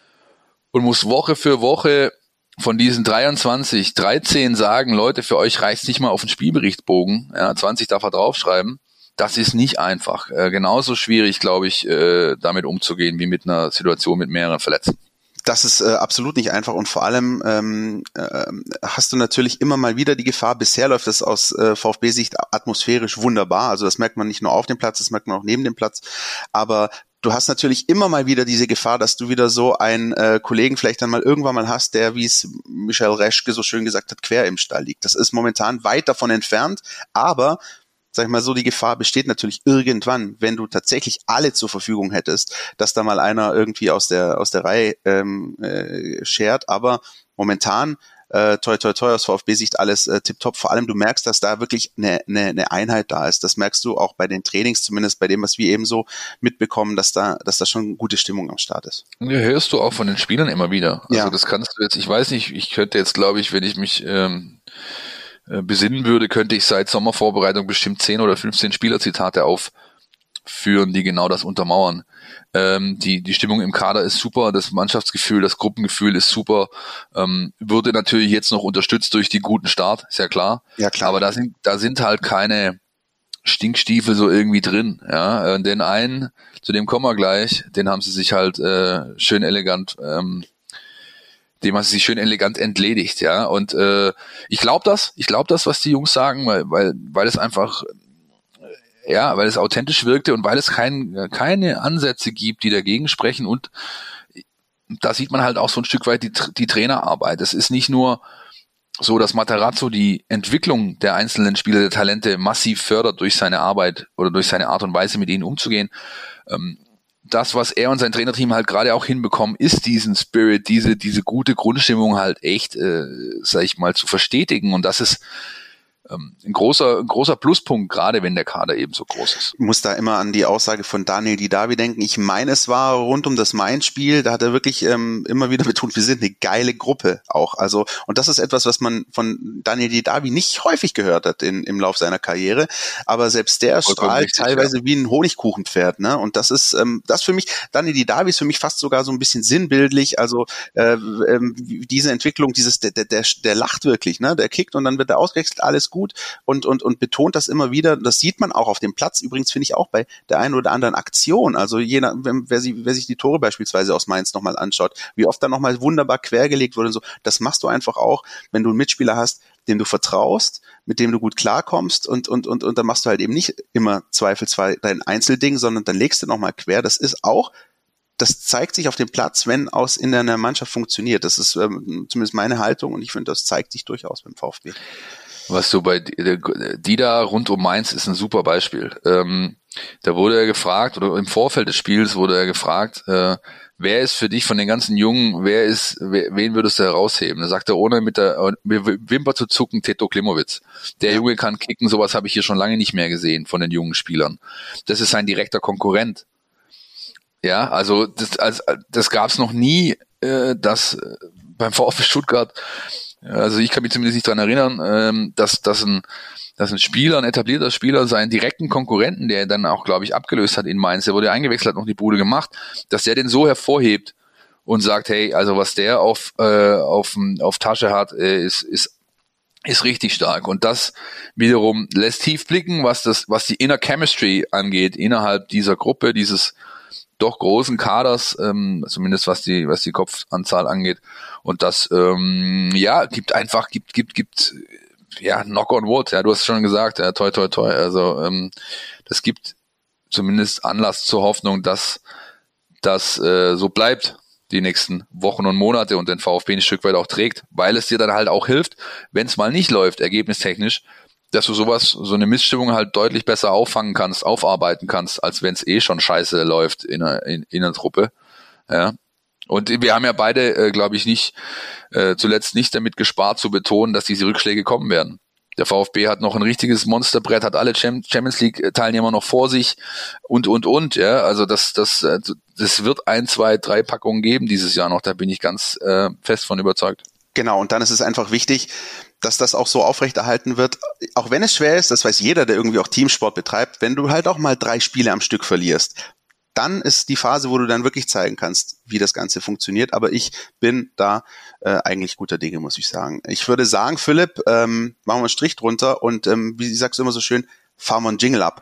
und musst Woche für Woche von diesen dreiundzwanzig, dreizehn sagen, Leute, für euch reicht's nicht mal auf den Spielberichtbogen, ja, zwanzig darf er draufschreiben, das ist nicht einfach. Äh, genauso schwierig, glaube ich, äh, damit umzugehen, wie mit einer Situation mit mehreren Verletzten. Das ist äh, absolut nicht einfach und vor allem ähm, äh, hast du natürlich immer mal wieder die Gefahr, bisher läuft das aus äh, VfB-Sicht atmosphärisch wunderbar, also das merkt man nicht nur auf dem Platz, das merkt man auch neben dem Platz, aber du hast natürlich immer mal wieder diese Gefahr, dass du wieder so einen äh, Kollegen vielleicht dann mal irgendwann mal hast, der, wie es Michael Reschke so schön gesagt hat, quer im Stall liegt. Das ist momentan weit davon entfernt, aber sag ich mal so, die Gefahr besteht natürlich irgendwann, wenn du tatsächlich alle zur Verfügung hättest, dass da mal einer irgendwie aus der aus der Reihe ähm, äh, schert, aber momentan äh, toi toi toi aus VfB-Sicht alles äh, tipptopp, vor allem du merkst, dass da wirklich eine, eine, eine Einheit da ist, das merkst du auch bei den Trainings, zumindest bei dem, was wir eben so mitbekommen, dass da dass da schon gute Stimmung am Start ist. Ja, hörst du auch von den Spielern immer wieder, also ja. Das kannst du jetzt, ich weiß nicht, ich könnte jetzt, glaube ich, wenn ich mich ähm, besinnen würde, könnte ich seit Sommervorbereitung bestimmt zehn oder fünfzehn Spielerzitate aufführen, die genau das untermauern. Ähm, die, die Stimmung im Kader ist super, das Mannschaftsgefühl, das Gruppengefühl ist super, ähm, würde natürlich jetzt noch unterstützt durch den guten Start, ist ja klar. Ja, klar. Aber da sind, da sind halt keine Stinkstiefel so irgendwie drin, ja. Den einen, zu dem kommen wir gleich, den haben sie sich halt äh, schön elegant ähm, dem hat sie sich schön elegant entledigt, ja. Und äh, ich glaube das, ich glaube das, was die Jungs sagen, weil, weil, weil es einfach, ja, weil es authentisch wirkte und weil es kein, keine Ansätze gibt, die dagegen sprechen. Und da sieht man halt auch so ein Stück weit die, die Trainerarbeit. Es ist nicht nur so, dass Matarazzo die Entwicklung der einzelnen Spieler, der Talente massiv fördert durch seine Arbeit oder durch seine Art und Weise, mit ihnen umzugehen. Ähm, Das, was er und sein Trainerteam halt gerade auch hinbekommen, ist diesen Spirit, diese diese gute Grundstimmung halt echt, äh, sag ich mal, zu verstetigen. Und das ist ähm, ein großer ein großer Pluspunkt, gerade wenn der Kader eben so groß ist. Ich muss da immer an die Aussage von Daniel Didavi denken. Ich meine, es war rund um das Mainz-Spiel, da hat er wirklich ähm, immer wieder betont, wir sind eine geile Gruppe auch. Also, und das ist etwas, was man von Daniel Didavi nicht häufig gehört hat in, im Lauf seiner Karriere. Aber selbst der Vollkommen strahlt richtig, teilweise ja. wie ein Honigkuchenpferd, ne? Und das ist ähm, das für mich, Daniel Didavi ist für mich fast sogar so ein bisschen sinnbildlich. Also äh, ähm, diese Entwicklung, dieses der, der, der, der lacht wirklich, ne? Der kickt und dann wird er ausgewechselt, alles gut und und und betont das immer wieder. Das sieht man auch auf dem Platz. Übrigens finde ich auch bei der einen oder anderen Aktion. Also je nach, wer, sie, wer sich die Tore beispielsweise aus Mainz nochmal anschaut, wie oft da nochmal wunderbar quergelegt wurde und so. Das machst du einfach auch, wenn du einen Mitspieler hast, dem du vertraust, mit dem du gut klarkommst und und und und dann machst du halt eben nicht immer zweifelsfrei dein Einzelding, sondern dann legst du nochmal quer. Das ist auch Das zeigt sich auf dem Platz, wenn aus in einer Mannschaft funktioniert. Das ist ähm, zumindest meine Haltung und ich finde, das zeigt sich durchaus beim VfB. Was du bei Dida rund um Mainz ist ein super Beispiel. Ähm, da wurde er gefragt, oder im Vorfeld des Spiels wurde er gefragt, äh, wer ist für dich von den ganzen Jungen, wer ist, wer, wen würdest du herausheben? Da sagt er, ohne mit der Wimper zu zucken, Teto Klimowitz. Der Junge kann kicken, sowas habe ich hier schon lange nicht mehr gesehen von den jungen Spielern. Das ist sein direkter Konkurrent. Ja, also das, also, das gab es noch nie, äh, dass äh, beim VfB Stuttgart, also ich kann mich zumindest nicht dran erinnern, ähm, dass, dass, ein, dass ein Spieler, ein etablierter Spieler seinen direkten Konkurrenten, der dann auch, glaube ich, abgelöst hat in Mainz, der wurde eingewechselt, hat noch die Bude gemacht, dass der den so hervorhebt und sagt, hey, also was der auf, äh, auf, auf Tasche hat, äh, ist, ist ist richtig stark. Und das wiederum lässt tief blicken, was das, was die Inner Chemistry angeht, innerhalb dieser Gruppe, dieses doch großen Kaders, ähm, zumindest was die was die Kopfanzahl angeht. Und das ähm, ja gibt einfach gibt gibt gibt ja Knock on Wood. Ja, du hast schon gesagt, ja, toi toi toi. Also ähm, das gibt zumindest Anlass zur Hoffnung, dass das äh, so bleibt die nächsten Wochen und Monate und den VfB ein Stück weit auch trägt, weil es dir dann halt auch hilft, wenn es mal nicht läuft, ergebnistechnisch, dass du sowas, so eine Missstimmung halt deutlich besser auffangen kannst, aufarbeiten kannst, als wenn es eh schon scheiße läuft in einer, in, in einer Truppe. Ja. Und wir haben ja beide, äh, glaube ich, nicht äh, zuletzt nicht damit gespart zu betonen, dass diese Rückschläge kommen werden. Der VfB hat noch ein richtiges Monsterbrett, hat alle Champions League Teilnehmer noch vor sich und, und, und, ja. Also das, das, das wird ein, zwei, drei Packungen geben dieses Jahr noch, da bin ich ganz äh, fest von überzeugt. Genau, und dann ist es einfach wichtig, dass das auch so aufrechterhalten wird, auch wenn es schwer ist, das weiß jeder, der irgendwie auch Teamsport betreibt, wenn du halt auch mal drei Spiele am Stück verlierst, dann ist die Phase, wo du dann wirklich zeigen kannst, wie das Ganze funktioniert. Aber ich bin da äh, eigentlich guter Dinge, muss ich sagen. Ich würde sagen, Philipp, ähm, machen wir einen Strich drunter und ähm, wie sagst du immer so schön, fahren wir einen Jingle ab.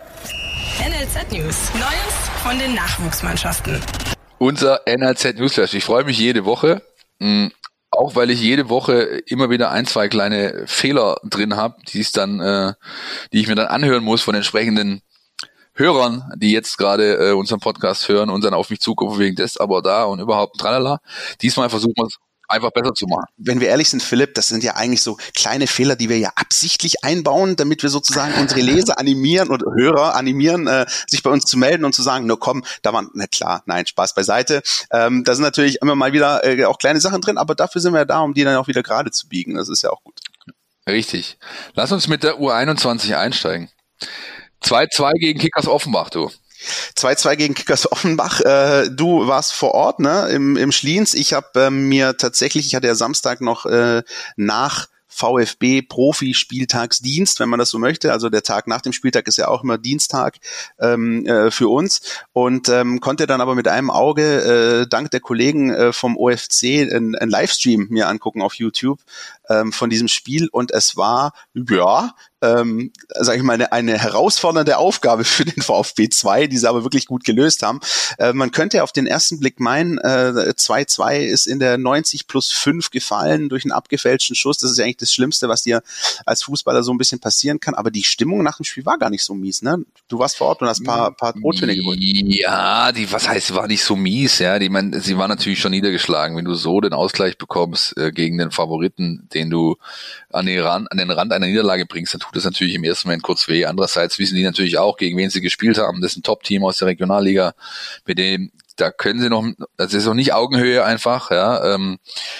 N L Z News, Neues von den Nachwuchsmannschaften. Unser N L Z Newsflash. Ich freue mich jede Woche, mh, auch weil ich jede Woche immer wieder ein, zwei kleine Fehler drin habe, die ich dann, äh, die ich mir dann anhören muss von entsprechenden Hörern, die jetzt gerade äh, unseren Podcast hören und dann auf mich zukommen wegen des, aber da und überhaupt tralala. Diesmal versuchen wir es einfach besser zu machen. Wenn wir ehrlich sind, Philipp, das sind ja eigentlich so kleine Fehler, die wir ja absichtlich einbauen, damit wir sozusagen unsere Leser animieren und Hörer animieren, äh, sich bei uns zu melden und zu sagen, no komm, da waren, na klar, nein, Spaß beiseite. Ähm, da sind natürlich immer mal wieder äh, auch kleine Sachen drin, aber dafür sind wir ja da, um die dann auch wieder gerade zu biegen. Das ist ja auch gut. Richtig. Lass uns mit der U einundzwanzig einsteigen. zwei zwei gegen Kickers Offenbach, du. zwei zwei gegen Kickers Offenbach. Äh, du warst vor Ort, ne, im, im Schliens. Ich habe äh, mir tatsächlich, ich hatte ja Samstag noch äh, nach VfB-Profi-Spieltagsdienst, wenn man das so möchte. Also der Tag nach dem Spieltag ist ja auch immer Dienstag ähm, äh, für uns. Und ähm, konnte dann aber mit einem Auge, äh, dank der Kollegen äh, vom O F C, einen Livestream mir angucken auf YouTube ähm, von diesem Spiel. Und es war, ja, ähm, sage ich mal, eine, eine herausfordernde Aufgabe für den VfB zwei, die sie aber wirklich gut gelöst haben. Äh, man könnte auf den ersten Blick meinen, äh, zwei zwei ist in der neunzig plus fünf gefallen durch einen abgefälschten Schuss. Das ist ja eigentlich das Schlimmste, was dir als Fußballer so ein bisschen passieren kann. Aber die Stimmung nach dem Spiel war gar nicht so mies, ne? Du warst vor Ort und hast ein paar, paar O-Töne geholt. Ja, die, was heißt, war nicht so mies, ja. Die, man, sie war natürlich schon niedergeschlagen. Wenn du so den Ausgleich bekommst äh, gegen den Favoriten, den du an den Rand, an den Rand einer Niederlage bringst, dann tut das natürlich im ersten Moment kurz weh. Andererseits wissen die natürlich auch, gegen wen sie gespielt haben. Das ist ein Top-Team aus der Regionalliga, mit dem, da können sie noch, das ist noch nicht Augenhöhe einfach, ja. Ähm,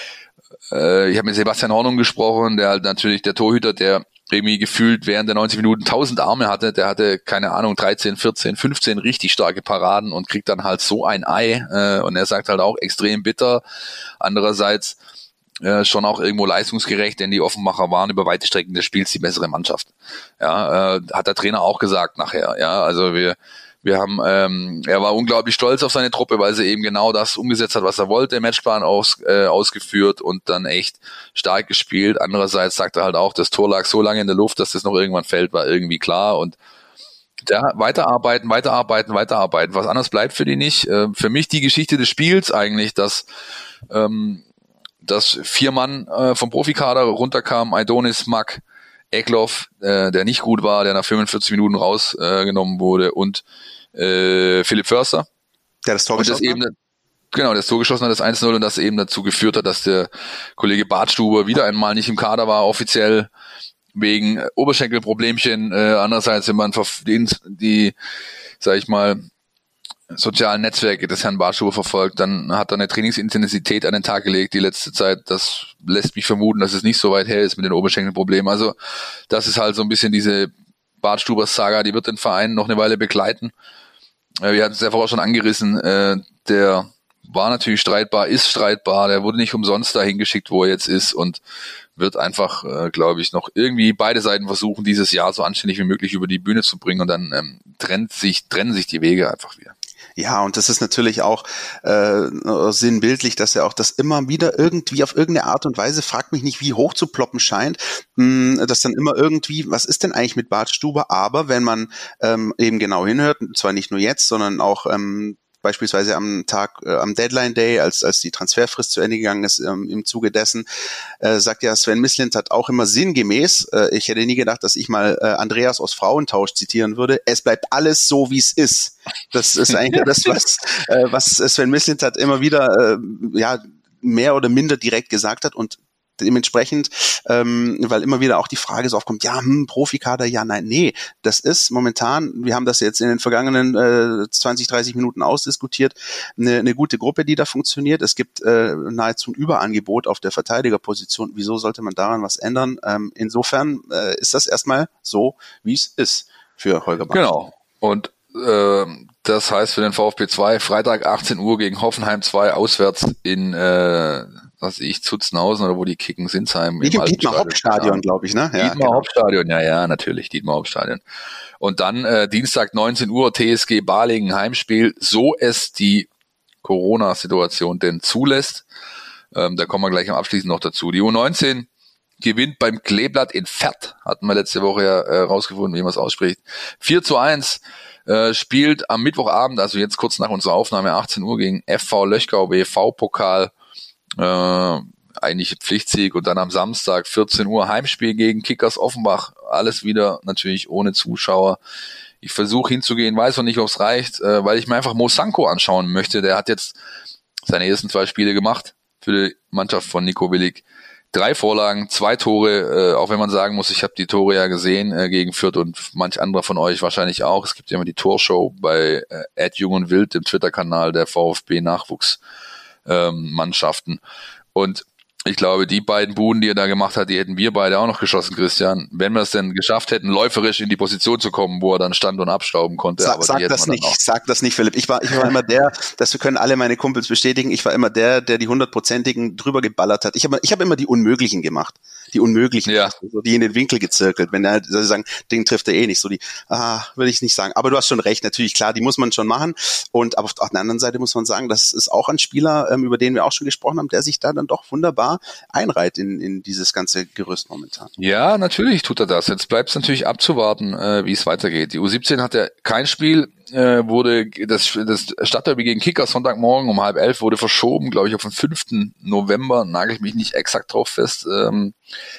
äh, ich habe mit Sebastian Hornung gesprochen, der halt natürlich der Torhüter, der irgendwie gefühlt während der neunzig Minuten tausend Arme hatte, der hatte, keine Ahnung, dreizehn, vierzehn, fünfzehn richtig starke Paraden und kriegt dann halt so ein Ei, äh, und er sagt halt auch extrem bitter. Andererseits äh, schon auch irgendwo leistungsgerecht, denn die Offenbacher waren über weite Strecken des Spiels die bessere Mannschaft. Ja, äh, hat der Trainer auch gesagt nachher. Ja, also wir wir haben, ähm, er war unglaublich stolz auf seine Truppe, weil sie eben genau das umgesetzt hat, was er wollte, Matchplan aus, äh, ausgeführt und dann echt stark gespielt. Andererseits sagt er halt auch, das Tor lag so lange in der Luft, dass das noch irgendwann fällt, war irgendwie klar und ja, weiterarbeiten, weiterarbeiten, weiterarbeiten. Was anderes bleibt für die nicht. Äh, für mich die Geschichte des Spiels eigentlich, dass ähm, dass vier Mann äh, vom Profikader runterkamen, Aidonis, Mack, Eklof, äh, der nicht gut war, der nach fünfundvierzig Minuten rausgenommen äh, wurde und äh, Philipp Förster. Der das Tor und geschossen das eben, hat? Genau, das Tor geschossen hat, das eins null und das eben dazu geführt hat, dass der Kollege Bartstuber wieder einmal nicht im Kader war, offiziell wegen Oberschenkelproblemchen. Äh, andererseits, wenn man die, die, sag ich mal, sozialen Netzwerke des Herrn Bartstuber verfolgt, dann hat er eine Trainingsintensität an den Tag gelegt die letzte Zeit. Das lässt mich vermuten, dass es nicht so weit her ist mit den Oberschenkelproblemen. Also das ist halt so ein bisschen diese Bartstuber-Saga, die wird den Verein noch eine Weile begleiten. Äh, wir hatten es ja vorher schon angerissen, äh, der war natürlich streitbar, ist streitbar, der wurde nicht umsonst dahin geschickt, wo er jetzt ist und wird einfach, äh, glaube ich, noch irgendwie beide Seiten versuchen, dieses Jahr so anständig wie möglich über die Bühne zu bringen und dann ähm, trennt sich, trennen sich die Wege einfach wieder. Ja, und das ist natürlich auch äh, sinnbildlich, dass er auch das immer wieder irgendwie auf irgendeine Art und Weise, fragt mich nicht, wie hoch zu ploppen scheint, mh, dass dann immer irgendwie, was ist denn eigentlich mit Bartstuber? Aber wenn man ähm, eben genau hinhört, zwar nicht nur jetzt, sondern auch ähm, beispielsweise am Tag, äh, am Deadline Day, als als die Transferfrist zu Ende gegangen ist, ähm, im Zuge dessen, äh, sagt ja Sven Mislintat auch immer sinngemäß, äh, ich hätte nie gedacht, dass ich mal äh, Andreas aus Frauentausch zitieren würde, es bleibt alles so, wie es ist. Das ist eigentlich das, was, äh, was Sven Mislintat immer wieder äh, ja mehr oder minder direkt gesagt hat und dementsprechend, ähm, weil immer wieder auch die Frage so aufkommt, ja, hm, Profikader, ja, nein, nee, das ist momentan, wir haben das jetzt in den vergangenen äh, zwanzig, dreißig Minuten ausdiskutiert, eine, eine gute Gruppe, die da funktioniert. Es gibt äh, nahezu ein Überangebot auf der Verteidigerposition. Wieso sollte man daran was ändern? Ähm, insofern äh, ist das erstmal so, wie es ist für Holger Bartstuhl. Genau. Und äh, das heißt für den VfB zwei, Freitag achtzehn Uhr gegen Hoffenheim zwei, auswärts in, äh, was weiß ich, Zutzenhausen oder wo die kicken, Sinsheim. Wie im Dietmar Hauptstadion, glaube ich, ne? Ja, Dietmar genau. Hauptstadion, ja, ja, natürlich, Dietmar Hauptstadion. Und dann äh, Dienstag neunzehn Uhr, T S G Balingen, Heimspiel, so es die Corona-Situation denn zulässt. Ähm, da kommen wir gleich am Abschließend noch dazu. Die U neunzehn gewinnt beim Kleeblatt in Fürth, hatten wir letzte Woche ja äh, rausgefunden, wie man es ausspricht. vier zu eins, äh, spielt am Mittwochabend, also jetzt kurz nach unserer Aufnahme, achtzehn Uhr gegen F V Löchgau, W V-Pokal, äh, eigentlich Pflichtsieg, und dann am Samstag vierzehn Uhr Heimspiel gegen Kickers Offenbach, alles wieder natürlich ohne Zuschauer. Ich versuche hinzugehen, weiß noch nicht, ob es reicht, äh, weil ich mir einfach Mo Sanko anschauen möchte. Der hat jetzt seine ersten zwei Spiele gemacht für die Mannschaft von Nico Willig. Drei Vorlagen, zwei Tore, äh, auch wenn man sagen muss, ich habe die Tore ja gesehen äh, gegen Fürth und manch anderer von euch wahrscheinlich auch. Es gibt ja immer die Torshow bei äh, Jung und Wild, dem Twitter-Kanal der VfB-Nachwuchsmannschaften. Ähm, und ich glaube, die beiden Buden, die er da gemacht hat, die hätten wir beide auch noch geschossen, Christian. Wenn wir es denn geschafft hätten, läuferisch in die Position zu kommen, wo er dann stand und abstauben konnte. Sag, aber sag das nicht, sag das nicht, Philipp. Ich war, ich war immer der, das können alle meine Kumpels bestätigen, ich war immer der, der die hundertprozentigen drüber geballert hat. Ich habe ich hab immer die Unmöglichen gemacht. Die Unmöglichen, ja. so die in den Winkel gezirkelt. Wenn er halt, soll ich sagen, den trifft er eh nicht. So die, ah, würde ich nicht sagen. Aber du hast schon recht, natürlich, klar, die muss man schon machen. Und aber auf der anderen Seite muss man sagen, das ist auch ein Spieler, ähm, über den wir auch schon gesprochen haben, der sich da dann doch wunderbar einreiht in, in dieses ganze Gerüst momentan. Ja, natürlich tut er das. Jetzt bleibt es natürlich abzuwarten, äh, wie es weitergeht. Die U siebzehn hat ja kein Spiel, äh, wurde das, das Stadtderby gegen Kickers Sonntagmorgen um halb elf wurde verschoben, glaube ich, auf den fünften November, nagel ich mich nicht exakt drauf fest. Ähm,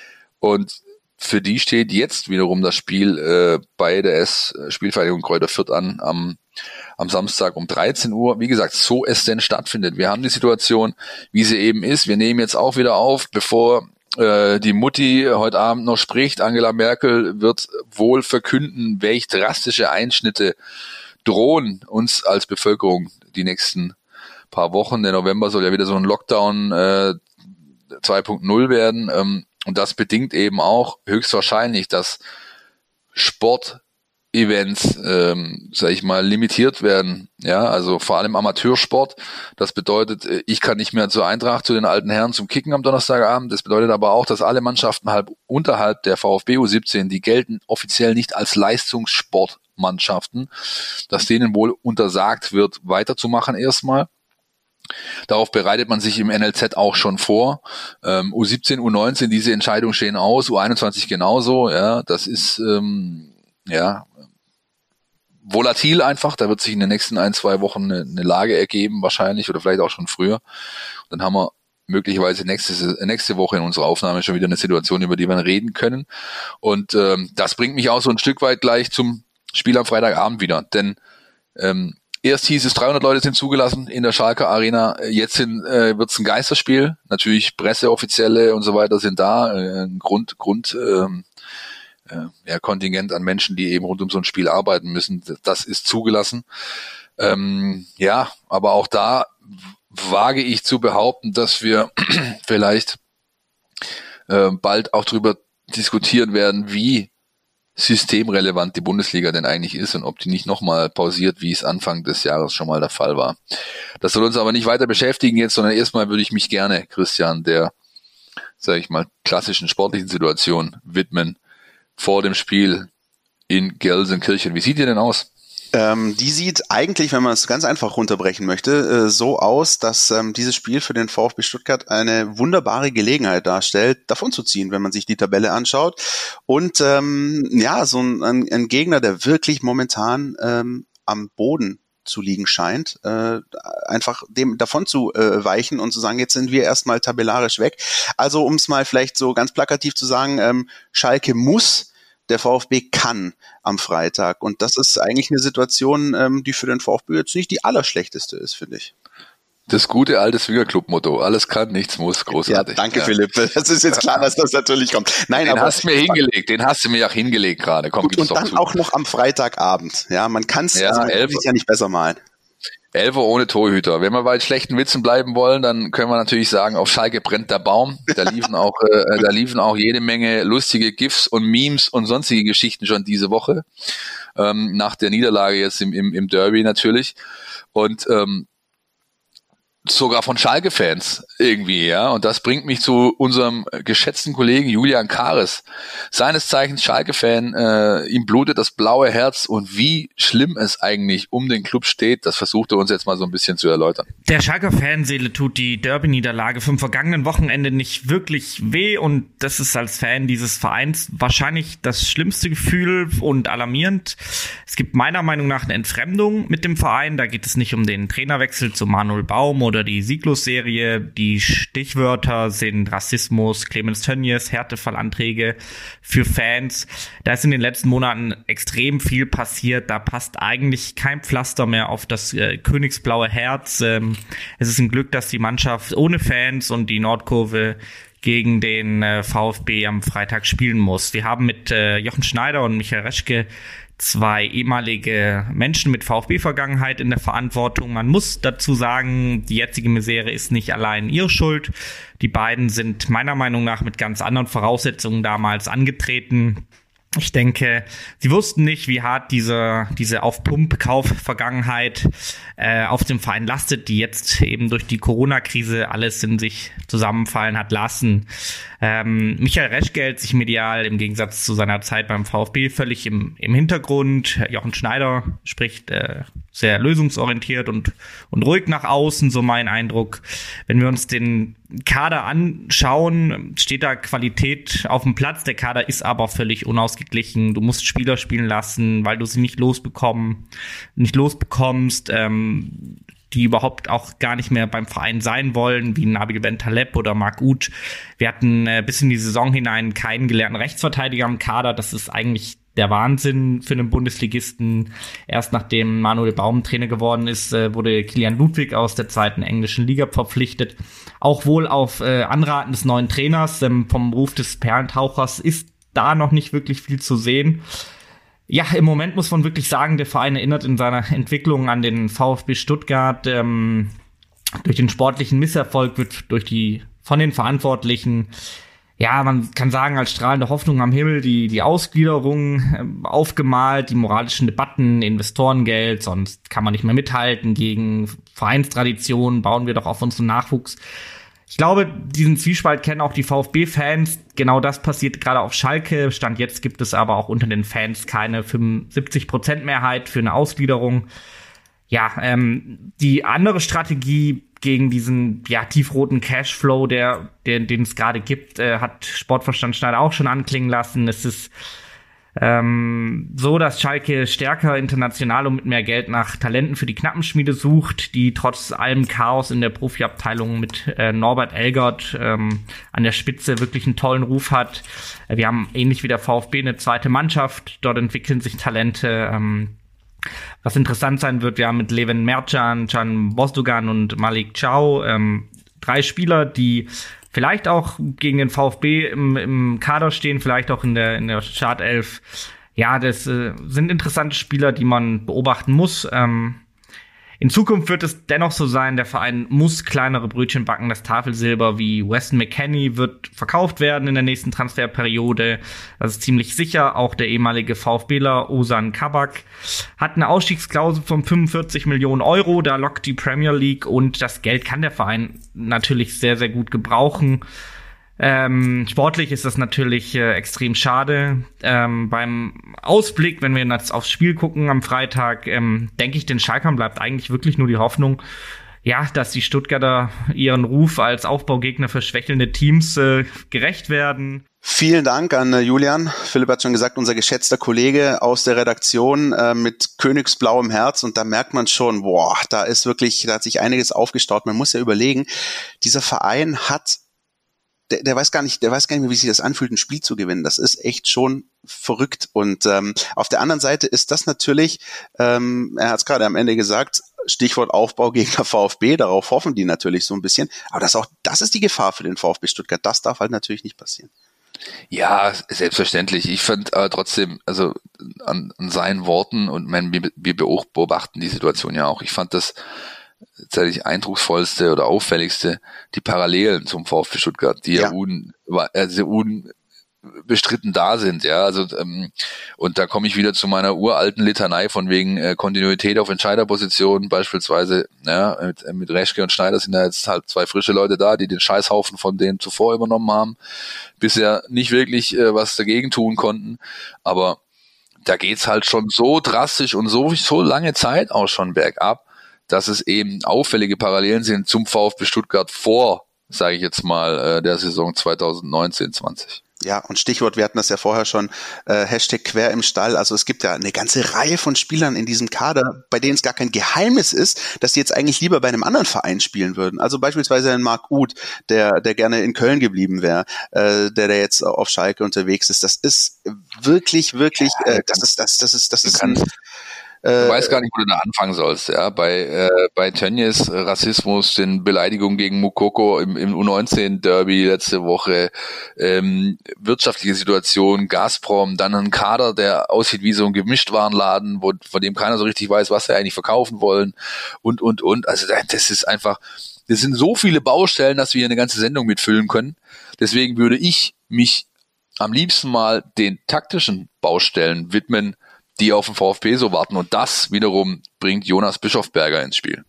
und für die steht jetzt wiederum das Spiel äh, bei der S Spielvereinigung Kräuter Fürth an, am am Samstag um dreizehn Uhr. Wie gesagt, so es denn stattfindet. Wir haben die Situation, wie sie eben ist. Wir nehmen jetzt auch wieder auf, bevor äh, die Mutti heute Abend noch spricht. Angela Merkel wird wohl verkünden, welche drastische Einschnitte drohen uns als Bevölkerung die nächsten paar Wochen. Der November soll ja wieder so ein Lockdown äh, zwei Punkt null werden. Ähm, und das bedingt eben auch höchstwahrscheinlich, dass Sport Events, ähm, sag ich mal, limitiert werden, ja, also vor allem Amateursport. Das bedeutet, ich kann nicht mehr zur Eintracht, zu den alten Herren zum Kicken am Donnerstagabend. Das bedeutet aber auch, dass alle Mannschaften halb unterhalb der VfB U siebzehn, die gelten offiziell nicht als Leistungssportmannschaften, dass denen wohl untersagt wird, weiterzumachen erstmal. Darauf bereitet man sich im N L Z auch schon vor. Ähm, U siebzehn, U neunzehn, diese Entscheidungen stehen aus, U einundzwanzig genauso, ja, das ist, ähm, ja, volatil einfach, da wird sich in den nächsten ein, zwei Wochen eine, eine Lage ergeben wahrscheinlich oder vielleicht auch schon früher. Und dann haben wir möglicherweise nächste, nächste Woche in unserer Aufnahme schon wieder eine Situation, über die wir reden können. Und ähm, das bringt mich auch so ein Stück weit gleich zum Spiel am Freitagabend wieder. Denn ähm, erst hieß es, dreihundert Leute sind zugelassen in der Schalker Arena. Jetzt sind, äh, wird es ein Geisterspiel. Natürlich Presseoffizielle und so weiter sind da. Äh, Grund, Grund ähm, ja, Kontingent an Menschen, die eben rund um so ein Spiel arbeiten müssen, das ist zugelassen. Ähm, ja, aber auch da wage ich zu behaupten, dass wir vielleicht äh, bald auch darüber diskutieren werden, wie systemrelevant die Bundesliga denn eigentlich ist und ob die nicht nochmal pausiert, wie es Anfang des Jahres schon mal der Fall war. Das soll uns aber nicht weiter beschäftigen jetzt, sondern erstmal würde ich mich gerne, Christian, der, sage ich mal, klassischen sportlichen Situation widmen, vor dem Spiel in Gelsenkirchen. Wie sieht die denn aus? Ähm, die sieht eigentlich, wenn man es ganz einfach runterbrechen möchte, äh, so aus, dass ähm, dieses Spiel für den VfB Stuttgart eine wunderbare Gelegenheit darstellt, davonzuziehen, wenn man sich die Tabelle anschaut. Und ähm, ja, so ein, ein Gegner, der wirklich momentan ähm, am Boden zu liegen scheint, äh, einfach dem davon zu äh, weichen und zu sagen, jetzt sind wir erstmal tabellarisch weg. Also um es mal vielleicht so ganz plakativ zu sagen, ähm, Schalke muss, der VfB kann am Freitag. Und das ist eigentlich eine Situation, ähm, die für den VfB jetzt nicht die allerschlechteste ist, finde ich. Das gute alte Swingerclub-Motto. Alles kann, nichts muss. Großartig. Ja, danke, ja. Philipp. Das ist jetzt klar, dass das natürlich kommt. Nein, den aber hast du mir hingelegt. Den hast du mir auch hingelegt gerade. Komm, gut, gib's und doch dann zu. auch noch am Freitagabend. Ja, man kann es Ja, also man kann elf. sich ja nicht besser malen. Elfer ohne Torhüter. Wenn wir bei schlechten Witzen bleiben wollen, dann können wir natürlich sagen, auf Schalke brennt der Baum. Da liefen auch, äh, da liefen auch jede Menge lustige GIFs und Memes und sonstige Geschichten schon diese Woche. Ähm, nach der Niederlage jetzt im, im, im Derby natürlich. Und, ähm, sogar von Schalke-Fans irgendwie, ja. Und das bringt mich zu unserem geschätzten Kollegen Julian Kares. Seines Zeichens Schalke-Fan, äh, ihm blutet das blaue Herz und wie schlimm es eigentlich um den Club steht, das versucht er uns jetzt mal so ein bisschen zu erläutern. Der Schalker Fanseele tut die Derby-Niederlage vom vergangenen Wochenende nicht wirklich weh und das ist als Fan dieses Vereins wahrscheinlich das schlimmste Gefühl und alarmierend. Es gibt meiner Meinung nach eine Entfremdung mit dem Verein. Da geht es nicht um den Trainerwechsel zu Manuel Baum oder die Sieglos-Serie. Die Stichwörter sind Rassismus, Clemens Tönnies, Härtefallanträge für Fans. Da ist in den letzten Monaten extrem viel passiert. Da passt eigentlich kein Pflaster mehr auf das äh, königsblaue Herz. Ähm, es ist ein Glück, dass die Mannschaft ohne Fans und die Nordkurve gegen den äh, VfB am Freitag spielen muss. Wir haben mit äh, Jochen Schneider und Michael Reschke zwei ehemalige Menschen mit VfB-Vergangenheit in der Verantwortung. Man muss dazu sagen, die jetzige Misere ist nicht allein ihre Schuld. Die beiden sind meiner Meinung nach mit ganz anderen Voraussetzungen damals angetreten. Ich denke, sie wussten nicht, wie hart diese diese Auf-Pump-Kauf-Vergangenheit äh, auf dem Verein lastet, die jetzt eben durch die Corona-Krise alles in sich zusammenfallen hat lassen. Ähm, Michael Reschke hält sich medial im Gegensatz zu seiner Zeit beim VfB völlig im im Hintergrund. Jochen Schneider spricht äh, sehr lösungsorientiert und und ruhig nach außen, so mein Eindruck. Wenn wir uns den Kader anschauen, steht da Qualität auf dem Platz. Der Kader ist aber völlig unausgeglichen. Du musst Spieler spielen lassen, weil du sie nicht losbekommen, nicht losbekommst, ähm, die überhaupt auch gar nicht mehr beim Verein sein wollen, wie Nabil Bentaleb oder Marc Uth. Wir hatten äh, bis in die Saison hinein keinen gelernten Rechtsverteidiger im Kader. Das ist eigentlich der Wahnsinn für einen Bundesligisten. Erst nachdem Manuel Baum Trainer geworden ist, äh, wurde Kilian Ludwig aus der zweiten englischen Liga verpflichtet. Auch wohl auf äh, Anraten des neuen Trainers, ähm, vom Ruf des Perlentauchers ist da noch nicht wirklich viel zu sehen. Ja, im Moment muss man wirklich sagen, der Verein erinnert in seiner Entwicklung an den VfB Stuttgart. Ähm, durch den sportlichen Misserfolg wird durch die von den Verantwortlichen, ja, man kann sagen, als strahlende Hoffnung am Himmel die die Ausgliederung äh, aufgemalt, die moralischen Debatten, Investorengeld, sonst kann man nicht mehr mithalten gegen Vereinstraditionen, bauen wir doch auf unseren Nachwuchs. Ich glaube, diesen Zwiespalt kennen auch die VfB-Fans. Genau das passiert gerade auf Schalke. Stand jetzt gibt es aber auch unter den Fans keine fünfundsiebzig Prozent Mehrheit für eine Ausgliederung. Ja, ähm, die andere Strategie gegen diesen ja tiefroten Cashflow, der, der den es gerade gibt, äh, hat Sportvorstand Schneider auch schon anklingen lassen. Es ist ähm, so, dass Schalke stärker international und mit mehr Geld nach Talenten für die Knappenschmiede sucht, die trotz allem Chaos in der Profiabteilung mit äh, Norbert Elgert ähm, an der Spitze wirklich einen tollen Ruf hat. Äh, wir haben ähnlich wie der VfB eine zweite Mannschaft. Dort entwickeln sich Talente. Ähm, Was interessant sein wird, wir haben mit Levin Mercan, Can Bozdogan und Malik Chow ähm, drei Spieler, die vielleicht auch gegen den VfB im, im Kader stehen, vielleicht auch in der in der Startelf. Ja, das äh, sind interessante Spieler, die man beobachten muss. Ähm, in Zukunft wird es dennoch so sein, der Verein muss kleinere Brötchen backen. Das Tafelsilber wie Weston McKennie wird verkauft werden in der nächsten Transferperiode. Das ist ziemlich sicher. Auch der ehemalige VfBler Ozan Kabak hat eine Ausstiegsklausel von fünfundvierzig Millionen Euro. Da lockt die Premier League und das Geld kann der Verein natürlich sehr, sehr gut gebrauchen. Ähm, sportlich ist das natürlich äh, extrem schade. Ähm, beim Ausblick, wenn wir jetzt aufs Spiel gucken am Freitag, ähm, denke ich, den Schalkern bleibt eigentlich wirklich nur die Hoffnung, ja, dass die Stuttgarter ihren Ruf als Aufbaugegner für schwächelnde Teams äh, gerecht werden. Vielen Dank an äh, Julian. Philipp hat schon gesagt, unser geschätzter Kollege aus der Redaktion äh, mit königsblauem Herz. Und da merkt man schon, boah, da ist wirklich, da hat sich einiges aufgestaut. Man muss ja überlegen, dieser Verein hat der, der weiß gar nicht, der weiß gar nicht mehr, wie sich das anfühlt, ein Spiel zu gewinnen. Das ist echt schon verrückt. Und ähm, auf der anderen Seite ist das natürlich, ähm, er hat es gerade am Ende gesagt, Stichwort Aufbaugegner VfB, darauf hoffen die natürlich so ein bisschen. Aber das auch, das ist die Gefahr für den VfB Stuttgart. Das darf halt natürlich nicht passieren. Ja, selbstverständlich. Ich fand aber trotzdem, also an, an seinen Worten, und mein, wir, wir beobachten die Situation ja auch, ich fand das tatsächlich eindrucksvollste oder auffälligste, die Parallelen zum VfB Stuttgart, die ja, ja un, also unbestritten da sind, ja, also ähm, und da komme ich wieder zu meiner uralten Litanei von wegen äh, Kontinuität auf Entscheiderpositionen, beispielsweise, ja, mit, mit Reschke und Schneider sind da jetzt halt zwei frische Leute da, die den Scheißhaufen von denen zuvor übernommen haben, bisher nicht wirklich äh, was dagegen tun konnten, aber da geht's halt schon so drastisch und so, so lange Zeit auch schon bergab, dass es eben auffällige Parallelen sind zum VfB Stuttgart vor, sage ich jetzt mal, der Saison zwanzig neunzehn zwanzig. Ja, und Stichwort, wir hatten das ja vorher schon, äh, Hashtag quer im Stall, also es gibt ja eine ganze Reihe von Spielern in diesem Kader, bei denen es gar kein Geheimnis ist, dass die jetzt eigentlich lieber bei einem anderen Verein spielen würden. Also beispielsweise ein Marc Uth, der der gerne in Köln geblieben wäre, äh, der der jetzt auf Schalke unterwegs ist. Das ist wirklich, wirklich, äh, das ist, das, das ist, das ist ein... Du weißt gar nicht, wo du da anfangen sollst, ja. Bei, äh, bei Tönnies Rassismus, den Beleidigungen gegen Moukoko im, im U neunzehn Derby letzte Woche, ähm, wirtschaftliche Situation, Gazprom, dann ein Kader, der aussieht wie so ein Gemischtwarenladen, wo, von dem keiner so richtig weiß, was sie eigentlich verkaufen wollen und, und, und. Also das ist einfach, das sind so viele Baustellen, dass wir hier eine ganze Sendung mitfüllen können. Deswegen würde ich mich am liebsten mal den taktischen Baustellen widmen, die auf den VfB so warten. Und das wiederum bringt Jonas Bischofberger ins Spiel.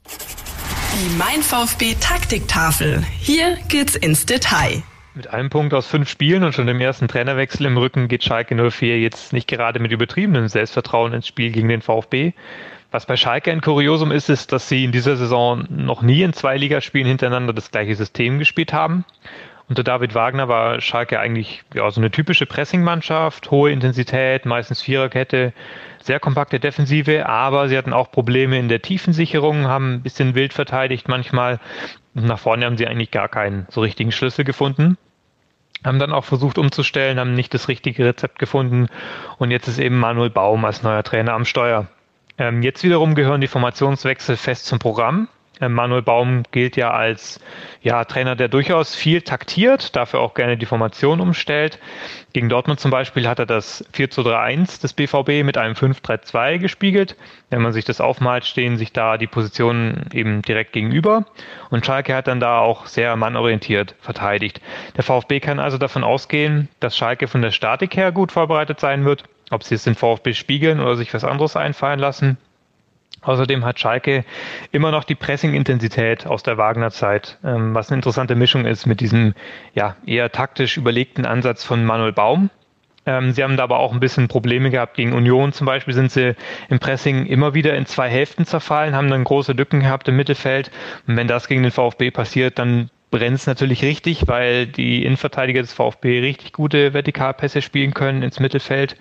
Die Mein VfB Taktiktafel. Hier geht's ins Detail. Mit einem Punkt aus fünf Spielen und schon dem ersten Trainerwechsel im Rücken geht Schalke null vier jetzt nicht gerade mit übertriebenem Selbstvertrauen ins Spiel gegen den VfB. Was bei Schalke ein Kuriosum ist, ist, dass sie in dieser Saison noch nie in zwei Ligaspielen hintereinander das gleiche System gespielt haben. Unter David Wagner war Schalke eigentlich ja, so eine typische Pressingmannschaft, hohe Intensität, meistens Viererkette, sehr kompakte Defensive, aber sie hatten auch Probleme in der Tiefensicherung, haben ein bisschen wild verteidigt manchmal. Und nach vorne haben sie eigentlich gar keinen so richtigen Schlüssel gefunden. Haben dann auch versucht umzustellen, haben nicht das richtige Rezept gefunden und jetzt ist eben Manuel Baum als neuer Trainer am Steuer. Ähm, jetzt wiederum gehören die Formationswechsel fest zum Programm. Manuel Baum gilt ja als ja, Trainer, der durchaus viel taktiert, dafür auch gerne die Formation umstellt. Gegen Dortmund zum Beispiel hat er das vier zu drei eins des B V B mit einem fünf drei zwei gespiegelt. Wenn man sich das aufmalt, stehen sich da die Positionen eben direkt gegenüber. Und Schalke hat dann da auch sehr mannorientiert verteidigt. Der VfB kann also davon ausgehen, dass Schalke von der Statik her gut vorbereitet sein wird. Ob sie es den VfB spiegeln oder sich was anderes einfallen lassen. Außerdem hat Schalke immer noch die Pressing-Intensität aus der Wagner-Zeit, ähm, was eine interessante Mischung ist mit diesem ja eher taktisch überlegten Ansatz von Manuel Baum. Ähm, sie haben da aber auch ein bisschen Probleme gehabt. Gegen Union zum Beispiel sind sie im Pressing immer wieder in zwei Hälften zerfallen, haben dann große Lücken gehabt im Mittelfeld. Und wenn das gegen den VfB passiert, dann brennt es natürlich richtig, weil die Innenverteidiger des VfB richtig gute Vertikalpässe spielen können ins Mittelfeld.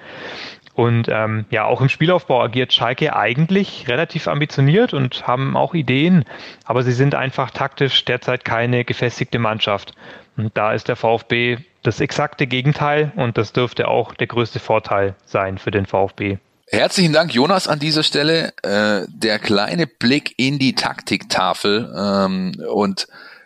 Und ähm, ja, auch im Spielaufbau agiert Schalke eigentlich relativ ambitioniert und haben auch Ideen, aber sie sind einfach taktisch derzeit keine gefestigte Mannschaft. Und da ist der VfB das exakte Gegenteil und das dürfte auch der größte Vorteil sein für den VfB. Herzlichen Dank, Jonas, an dieser Stelle. Äh, der kleine Blick in die Taktiktafel ähm, und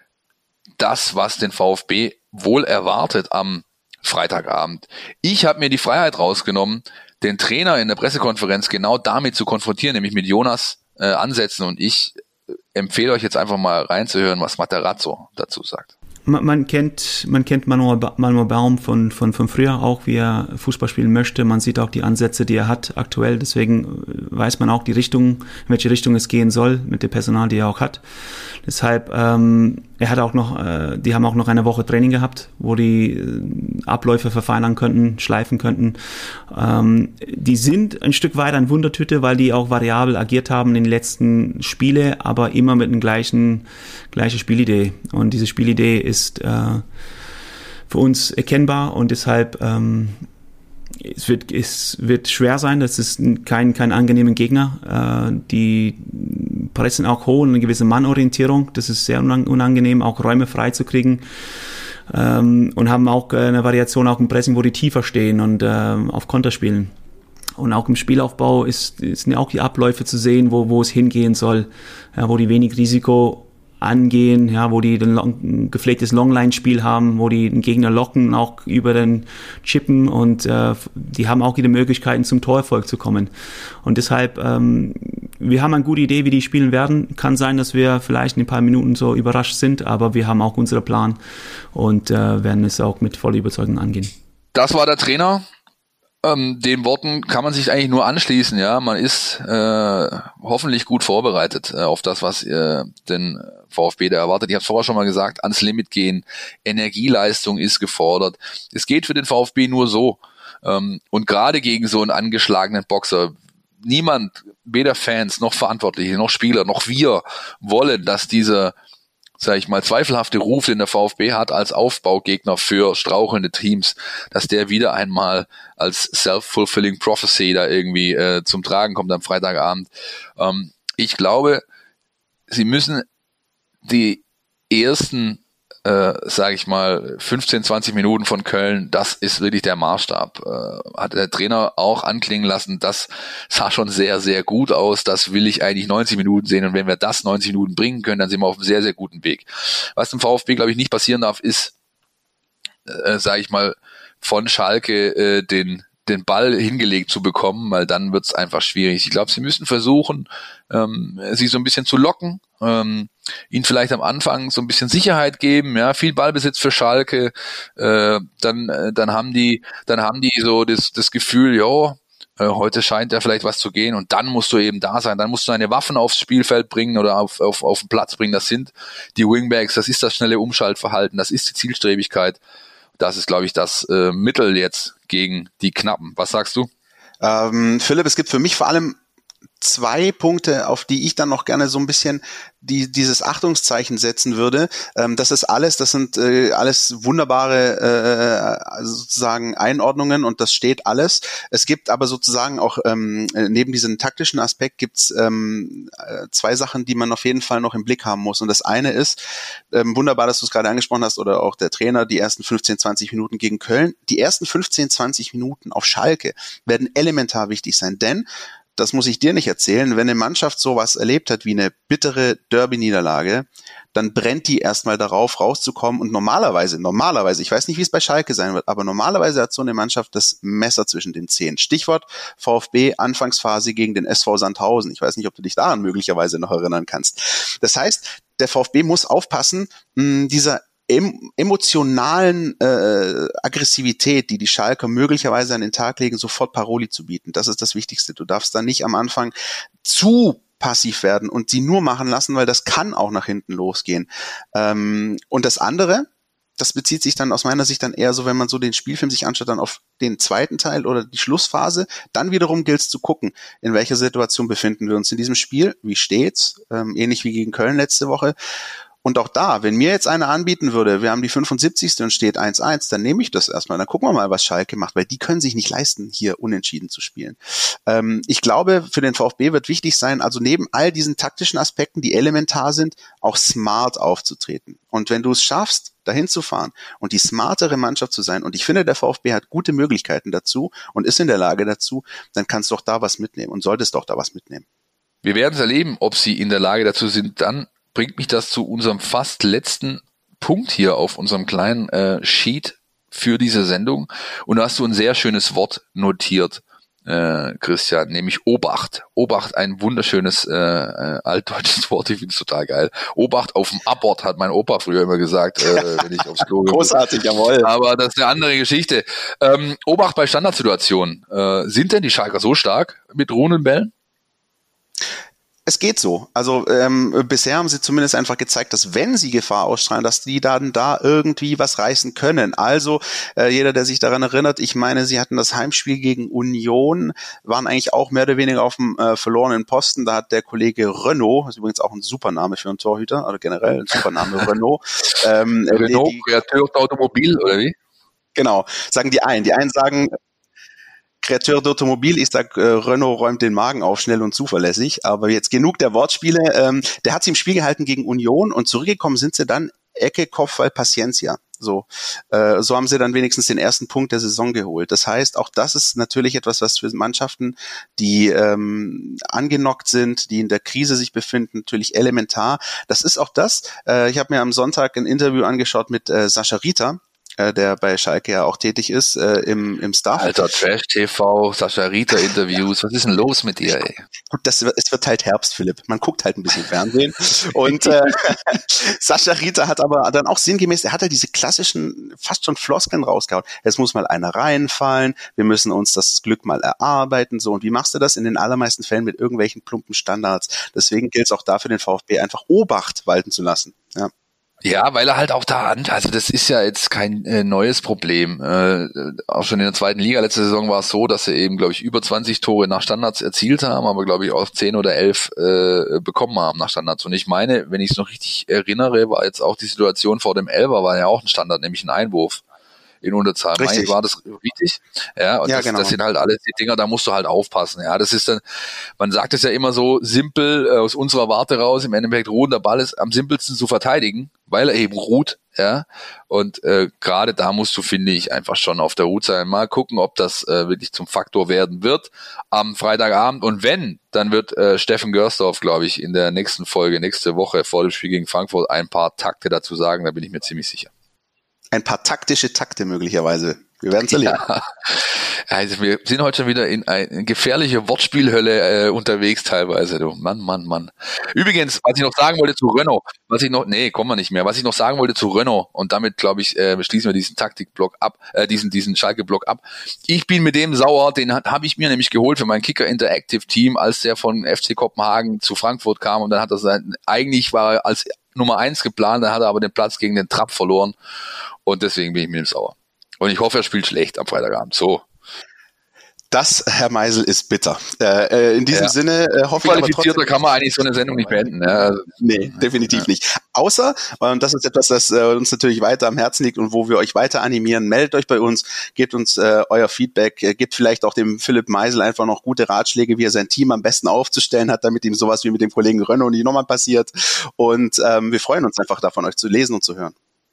das, was den VfB wohl erwartet am Freitagabend. Ich habe mir die Freiheit rausgenommen, den Trainer in der Pressekonferenz genau damit zu konfrontieren, nämlich mit Jonas äh, Ansätzen. Und ich empfehle euch jetzt einfach mal reinzuhören, was Materazzo dazu sagt. Man, man kennt, man kennt Manuel, ba- Manuel Baum von, von, von früher auch, wie er Fußball spielen möchte. Man sieht auch die Ansätze, die er hat aktuell. Deswegen weiß man auch die Richtung, in welche Richtung es gehen soll mit dem Personal, die er auch hat. Deshalb, ähm, er hat auch noch, äh, die haben auch noch eine Woche Training gehabt, wo die äh, Abläufe verfeinern könnten, schleifen könnten. Ähm, die sind ein Stück weit ein Wundertüte, weil die auch variabel agiert haben in den letzten Spiele, aber immer mit einer gleichen, gleichen Spielidee. Und diese Spielidee ist äh, für uns erkennbar und deshalb ähm, es wird es wird schwer sein. Das ist kein kein angenehmer Gegner. Äh, die pressen auch hoch, eine gewisse Mannorientierung. Das ist sehr unangenehm, auch Räume frei zu kriegen. ähm, und haben auch äh, eine Variation auch im Pressing, wo die tiefer stehen und äh, auf Konter spielen. Und auch im Spielaufbau ist, sind ja auch die Abläufe zu sehen, wo, wo es hingehen soll, ja, wo die wenig Risiko angehen, ja, wo die ein, long, ein gepflegtes Longline-Spiel haben, wo die den Gegner locken, auch über den Chippen und äh, die haben auch die Möglichkeiten zum Torerfolg zu kommen. Und deshalb, ähm, wir haben eine gute Idee, wie die spielen werden. Kann sein, dass wir vielleicht in ein paar Minuten so überrascht sind, aber wir haben auch unseren Plan und äh, werden es auch mit voller Überzeugung angehen. Das war der Trainer. Ähm, den Worten kann man sich eigentlich nur anschließen, ja. Man ist äh, hoffentlich gut vorbereitet äh, auf das, was äh, den VfB da erwartet. Ich habe es vorher schon mal gesagt, ans Limit gehen, Energieleistung ist gefordert. Es geht für den VfB nur so. Ähm, und gerade gegen so einen angeschlagenen Boxer, niemand, weder Fans noch Verantwortliche, noch Spieler, noch wir wollen, dass dieser, sag ich mal, zweifelhafte Ruf, den der VfB hat als Aufbaugegner für strauchelnde Teams, dass der wieder einmal als self-fulfilling prophecy da irgendwie äh, zum Tragen kommt am Freitagabend. Ähm, ich glaube, sie müssen die ersten, äh, sage ich mal, fünfzehn, zwanzig Minuten von Köln, das ist wirklich der Maßstab. Äh, hat der Trainer auch anklingen lassen, das sah schon sehr, sehr gut aus, das will ich eigentlich neunzig Minuten sehen und wenn wir das neunzig Minuten bringen können, dann sind wir auf einem sehr, sehr guten Weg. Was dem VfB, glaube ich, nicht passieren darf, ist, äh, sage ich mal, von Schalke äh, den den Ball hingelegt zu bekommen, weil dann wird's einfach schwierig. Ich glaube, sie müssen versuchen, ähm, sie so ein bisschen zu locken, ähm, ihnen vielleicht am Anfang so ein bisschen Sicherheit geben, ja, viel Ballbesitz für Schalke, äh, dann äh, dann haben die dann haben die so das das Gefühl, ja, äh, heute scheint ja vielleicht was zu gehen und dann musst du eben da sein, dann musst du deine Waffen aufs Spielfeld bringen oder auf auf auf den Platz bringen. Das sind die Wingbacks, das ist das schnelle Umschaltverhalten, das ist die Zielstrebigkeit. Das ist, glaube ich, das äh, Mittel jetzt gegen die Knappen. Was sagst du? Ähm, Philipp, es gibt für mich vor allem zwei Punkte, auf die ich dann noch gerne so ein bisschen die, dieses Achtungszeichen setzen würde. Ähm, das ist alles, das sind äh, alles wunderbare äh, sozusagen Einordnungen und das steht alles. Es gibt aber sozusagen auch ähm, neben diesem taktischen Aspekt gibt's ähm, zwei Sachen, die man auf jeden Fall noch im Blick haben muss. Und das eine ist, ähm, wunderbar, dass du es gerade angesprochen hast, oder auch der Trainer, die ersten fünfzehn, zwanzig Minuten gegen Köln. Die ersten fünfzehn, zwanzig Minuten auf Schalke werden elementar wichtig sein, denn das muss ich dir nicht erzählen, wenn eine Mannschaft sowas erlebt hat wie eine bittere Derby-Niederlage, dann brennt die erstmal darauf, rauszukommen und normalerweise, normalerweise, ich weiß nicht, wie es bei Schalke sein wird, aber normalerweise hat so eine Mannschaft das Messer zwischen den Zähnen. Stichwort VfB Anfangsphase gegen den S V Sandhausen. Ich weiß nicht, ob du dich daran möglicherweise noch erinnern kannst. Das heißt, der VfB muss aufpassen, mh, dieser Em- emotionalen äh, Aggressivität, die die Schalker möglicherweise an den Tag legen, sofort Paroli zu bieten. Das ist das Wichtigste. Du darfst da nicht am Anfang zu passiv werden und sie nur machen lassen, weil das kann auch nach hinten losgehen. Ähm, und das andere, das bezieht sich dann aus meiner Sicht dann eher so, wenn man so den Spielfilm sich anschaut, dann auf den zweiten Teil oder die Schlussphase. Dann wiederum gilt es zu gucken, in welcher Situation befinden wir uns in diesem Spiel, wie steht's, ähm, ähnlich wie gegen Köln letzte Woche. Und auch da, wenn mir jetzt einer anbieten würde, wir haben die fünfundsiebzigste und steht eins eins, dann nehme ich das erstmal. Dann gucken wir mal, was Schalke macht, weil die können sich nicht leisten, hier unentschieden zu spielen. Ähm, ich glaube, für den VfB wird wichtig sein, also neben all diesen taktischen Aspekten, die elementar sind, auch smart aufzutreten. Und wenn du es schaffst, dahin zu fahren und die smartere Mannschaft zu sein, und ich finde, der VfB hat gute Möglichkeiten dazu und ist in der Lage dazu, dann kannst du auch da was mitnehmen und solltest auch da was mitnehmen. Wir werden es erleben, ob sie in der Lage dazu sind, dann bringt mich das zu unserem fast letzten Punkt hier auf unserem kleinen äh, Sheet für diese Sendung. Und da hast du ein sehr schönes Wort notiert, äh, Christian, nämlich Obacht. Obacht, ein wunderschönes äh, äh, altdeutsches Wort, ich finde es total geil. Obacht auf dem Abort, hat mein Opa früher immer gesagt, äh, wenn ich aufs Klo gehe. Großartig, jawohl. Aber das ist eine andere Geschichte. Ähm, Obacht bei Standardsituationen. Äh, sind denn die Schalker so stark mit ruhenden Bällen? Es geht so. Also ähm, bisher haben sie zumindest einfach gezeigt, dass wenn sie Gefahr ausstrahlen, dass die dann da irgendwie was reißen können. Also äh, jeder, der sich daran erinnert, ich meine, sie hatten das Heimspiel gegen Union, waren eigentlich auch mehr oder weniger auf dem äh, verlorenen Posten. Da hat der Kollege Renault, das ist übrigens auch ein super Name für einen Torhüter, oder generell ein super Name, Renault. Ähm, Renault, Kreateur d'Automobil, oder wie? Genau, sagen die einen. Die einen sagen Kreateur d'Automobil, ich sag, äh, Renault räumt den Magen auf, schnell und zuverlässig. Aber jetzt genug der Wortspiele. Ähm, der hat sie im Spiel gehalten gegen Union und zurückgekommen sind sie dann Ecke, Kopfball, Paciencia. So, äh, so haben sie dann wenigstens den ersten Punkt der Saison geholt. Das heißt, auch das ist natürlich etwas, was für Mannschaften, die ähm, angenockt sind, die in der Krise sich befinden, natürlich elementar. Das ist auch das. Äh, ich habe mir am Sonntag ein Interview angeschaut mit äh, Sascha Rieter, äh, der bei Schalke ja auch tätig ist, äh, im, im Staff. Alter, Trash-T V, Sascha Rieter-Interviews, was ist denn los mit dir, ey? Gut, das, es wird halt Herbst, Philipp. Man guckt halt ein bisschen Fernsehen. Und äh, Sascha Rieter hat aber dann auch sinngemäß, er hat halt diese klassischen, fast schon Floskeln rausgehauen. Es muss mal einer reinfallen, wir müssen uns das Glück mal erarbeiten. So, und wie machst du das? In den allermeisten Fällen mit irgendwelchen plumpen Standards. Deswegen gilt es auch da für den VfB einfach Obacht walten zu lassen. Ja. Ja, weil er halt auch da an, also das ist ja jetzt kein äh, neues Problem. Äh, auch schon in der zweiten Liga letzte Saison war es so, dass sie eben, glaube ich, über zwanzig Tore nach Standards erzielt haben, aber glaube ich auch zehn oder elf äh, bekommen haben nach Standards. Und ich meine, wenn ich es noch richtig erinnere, war jetzt auch die Situation vor dem Elfer, war ja auch ein Standard, nämlich ein Einwurf in Unterzahl. Richtig. Meine, war das richtig? Ja, und ja, das, genau. das sind halt alles die Dinger, da musst du halt aufpassen. Ja, das ist dann, man sagt es ja immer so simpel äh, aus unserer Warte raus, im Endeffekt ruhender Ball ist am simpelsten zu verteidigen, weil er eben ruht, ja, und äh, gerade da musst du, finde ich, einfach schon auf der Hut sein. Mal gucken, ob das äh, wirklich zum Faktor werden wird am Freitagabend, und wenn, dann wird äh, Steffen Görsdorf, glaube ich, in der nächsten Folge, nächste Woche vor dem Spiel gegen Frankfurt ein paar Takte dazu sagen, da bin ich mir ziemlich sicher. Ein paar taktische Takte möglicherweise. Wir werden es erleben. Ja. Also wir sind heute schon wieder in eine gefährliche Wortspielhölle äh, unterwegs teilweise. Du Mann, Mann, Mann. Übrigens, was ich noch sagen wollte zu Renault, was ich noch, nee, kommen wir nicht mehr. Was ich noch sagen wollte zu Renault, und damit, glaube ich, äh, schließen wir diesen Taktikblock ab, äh, diesen diesen Schalke-Block ab. Ich bin mit dem sauer, den habe ich mir nämlich geholt für mein Kicker Interactive Team, als der von F C Kopenhagen zu Frankfurt kam, und dann hat er sein, eigentlich war er als Nummer eins geplant, dann hat er aber den Platz gegen den Trapp verloren, und deswegen bin ich mit ihm sauer. Und ich hoffe, er spielt schlecht am Freitagabend. So. Das, Herr Meisel, ist bitter. Äh, in diesem ja. Sinne äh, hoffe ich aber trotzdem, kann man eigentlich so eine Sendung nicht beenden. Ja. Also, nee, definitiv ja. nicht. Außer, und das ist etwas, das äh, uns natürlich weiter am Herzen liegt und wo wir euch weiter animieren, meldet euch bei uns, gebt uns äh, euer Feedback, äh, gebt vielleicht auch dem Philipp Meisel einfach noch gute Ratschläge, wie er sein Team am besten aufzustellen hat, damit ihm sowas wie mit dem Kollegen Renault nicht nochmal passiert. Und ähm, wir freuen uns einfach davon, euch zu lesen und zu hören.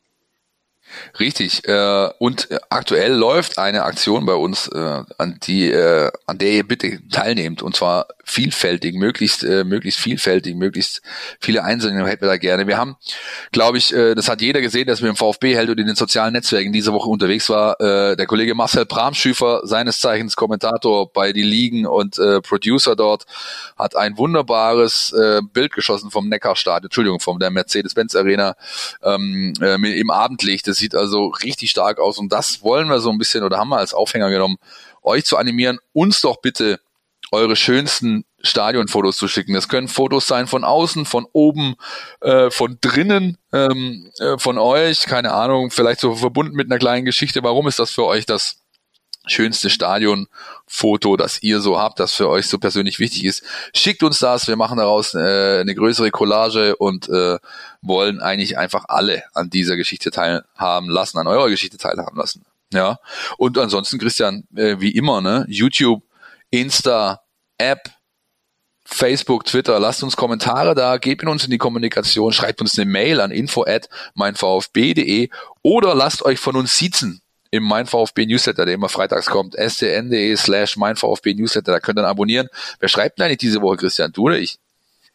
Richtig. Äh, und aktuell läuft eine Aktion bei uns, äh, an die, äh, an der ihr bitte teilnehmt, und zwar vielfältig, möglichst, äh, möglichst vielfältig, möglichst viele Einsendungen hätten wir da gerne. Wir haben, glaube ich, äh, das hat jeder gesehen, dass wir im VfB Held und in den sozialen Netzwerken diese Woche unterwegs war. Äh, der Kollege Marcel Bramschüfer, seines Zeichens Kommentator bei die Ligen und äh, Producer dort, hat ein wunderbares äh, Bild geschossen vom Neckarstadion, Entschuldigung, von der Mercedes-Benz Arena ähm, äh, im Abendlicht. Das sieht also richtig stark aus, und das wollen wir so ein bisschen, oder haben wir als Aufhänger genommen, euch zu animieren, uns doch bitte eure schönsten Stadionfotos zu schicken. Das können Fotos sein von außen, von oben, äh, von drinnen, ähm, äh, von euch, keine Ahnung, vielleicht so verbunden mit einer kleinen Geschichte. Warum ist das für euch das schönste Stadionfoto, das ihr so habt, das für euch so persönlich wichtig ist? Schickt uns das, wir machen daraus äh, eine größere Collage und äh, wollen eigentlich einfach alle an dieser Geschichte teilhaben lassen, an eurer Geschichte teilhaben lassen. Ja. Und ansonsten, Christian, äh, wie immer, ne, YouTube, Insta, App, Facebook, Twitter, lasst uns Kommentare da, gebt uns in die Kommunikation, schreibt uns eine Mail an info at mein V F B punkt de oder lasst euch von uns siezen im Mein VfB Newsletter, der immer freitags kommt, s t n punkt de slash mein V F B Newsletter, da könnt ihr dann abonnieren. Wer schreibt denn eigentlich diese Woche, Christian, du oder ich?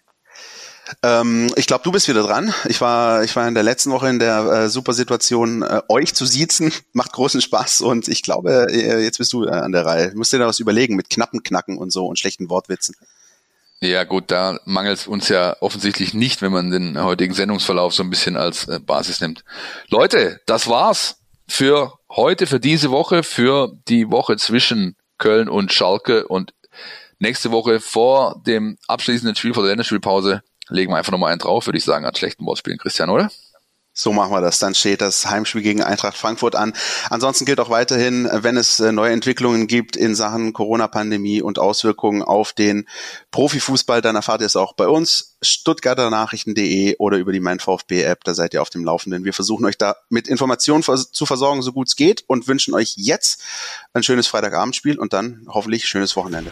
Ähm, ich glaube, du bist wieder dran. Ich war, ich war in der letzten Woche in der äh, super Situation, äh, euch zu siezen. Macht großen Spaß, und ich glaube, äh, jetzt bist du äh, an der Reihe. Du musst dir da was überlegen mit knappen Knacken und so und schlechten Wortwitzen. Ja gut, da mangelt es uns ja offensichtlich nicht, wenn man den heutigen Sendungsverlauf so ein bisschen als äh, Basis nimmt. Leute, das war's für heute, für diese Woche, für die Woche zwischen Köln und Schalke, und nächste Woche vor dem abschließenden Spiel, vor der Länderspielpause, legen wir einfach nochmal einen drauf, würde ich sagen, an schlechten Wortspielen, Christian, oder? So machen wir das. Dann steht das Heimspiel gegen Eintracht Frankfurt an. Ansonsten gilt auch weiterhin, wenn es neue Entwicklungen gibt in Sachen Corona-Pandemie und Auswirkungen auf den Profifußball, dann erfahrt ihr es auch bei uns, stuttgarter nachrichten punkt de oder über die Mein VfB-App, da seid ihr auf dem Laufenden. Wir versuchen euch da mit Informationen zu versorgen, so gut es geht, und wünschen euch jetzt ein schönes Freitagabendspiel und dann hoffentlich schönes Wochenende.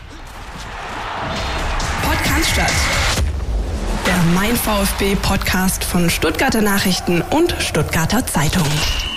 Podcast statt. Der Mein VfB Podcast von Stuttgarter Nachrichten und Stuttgarter Zeitung.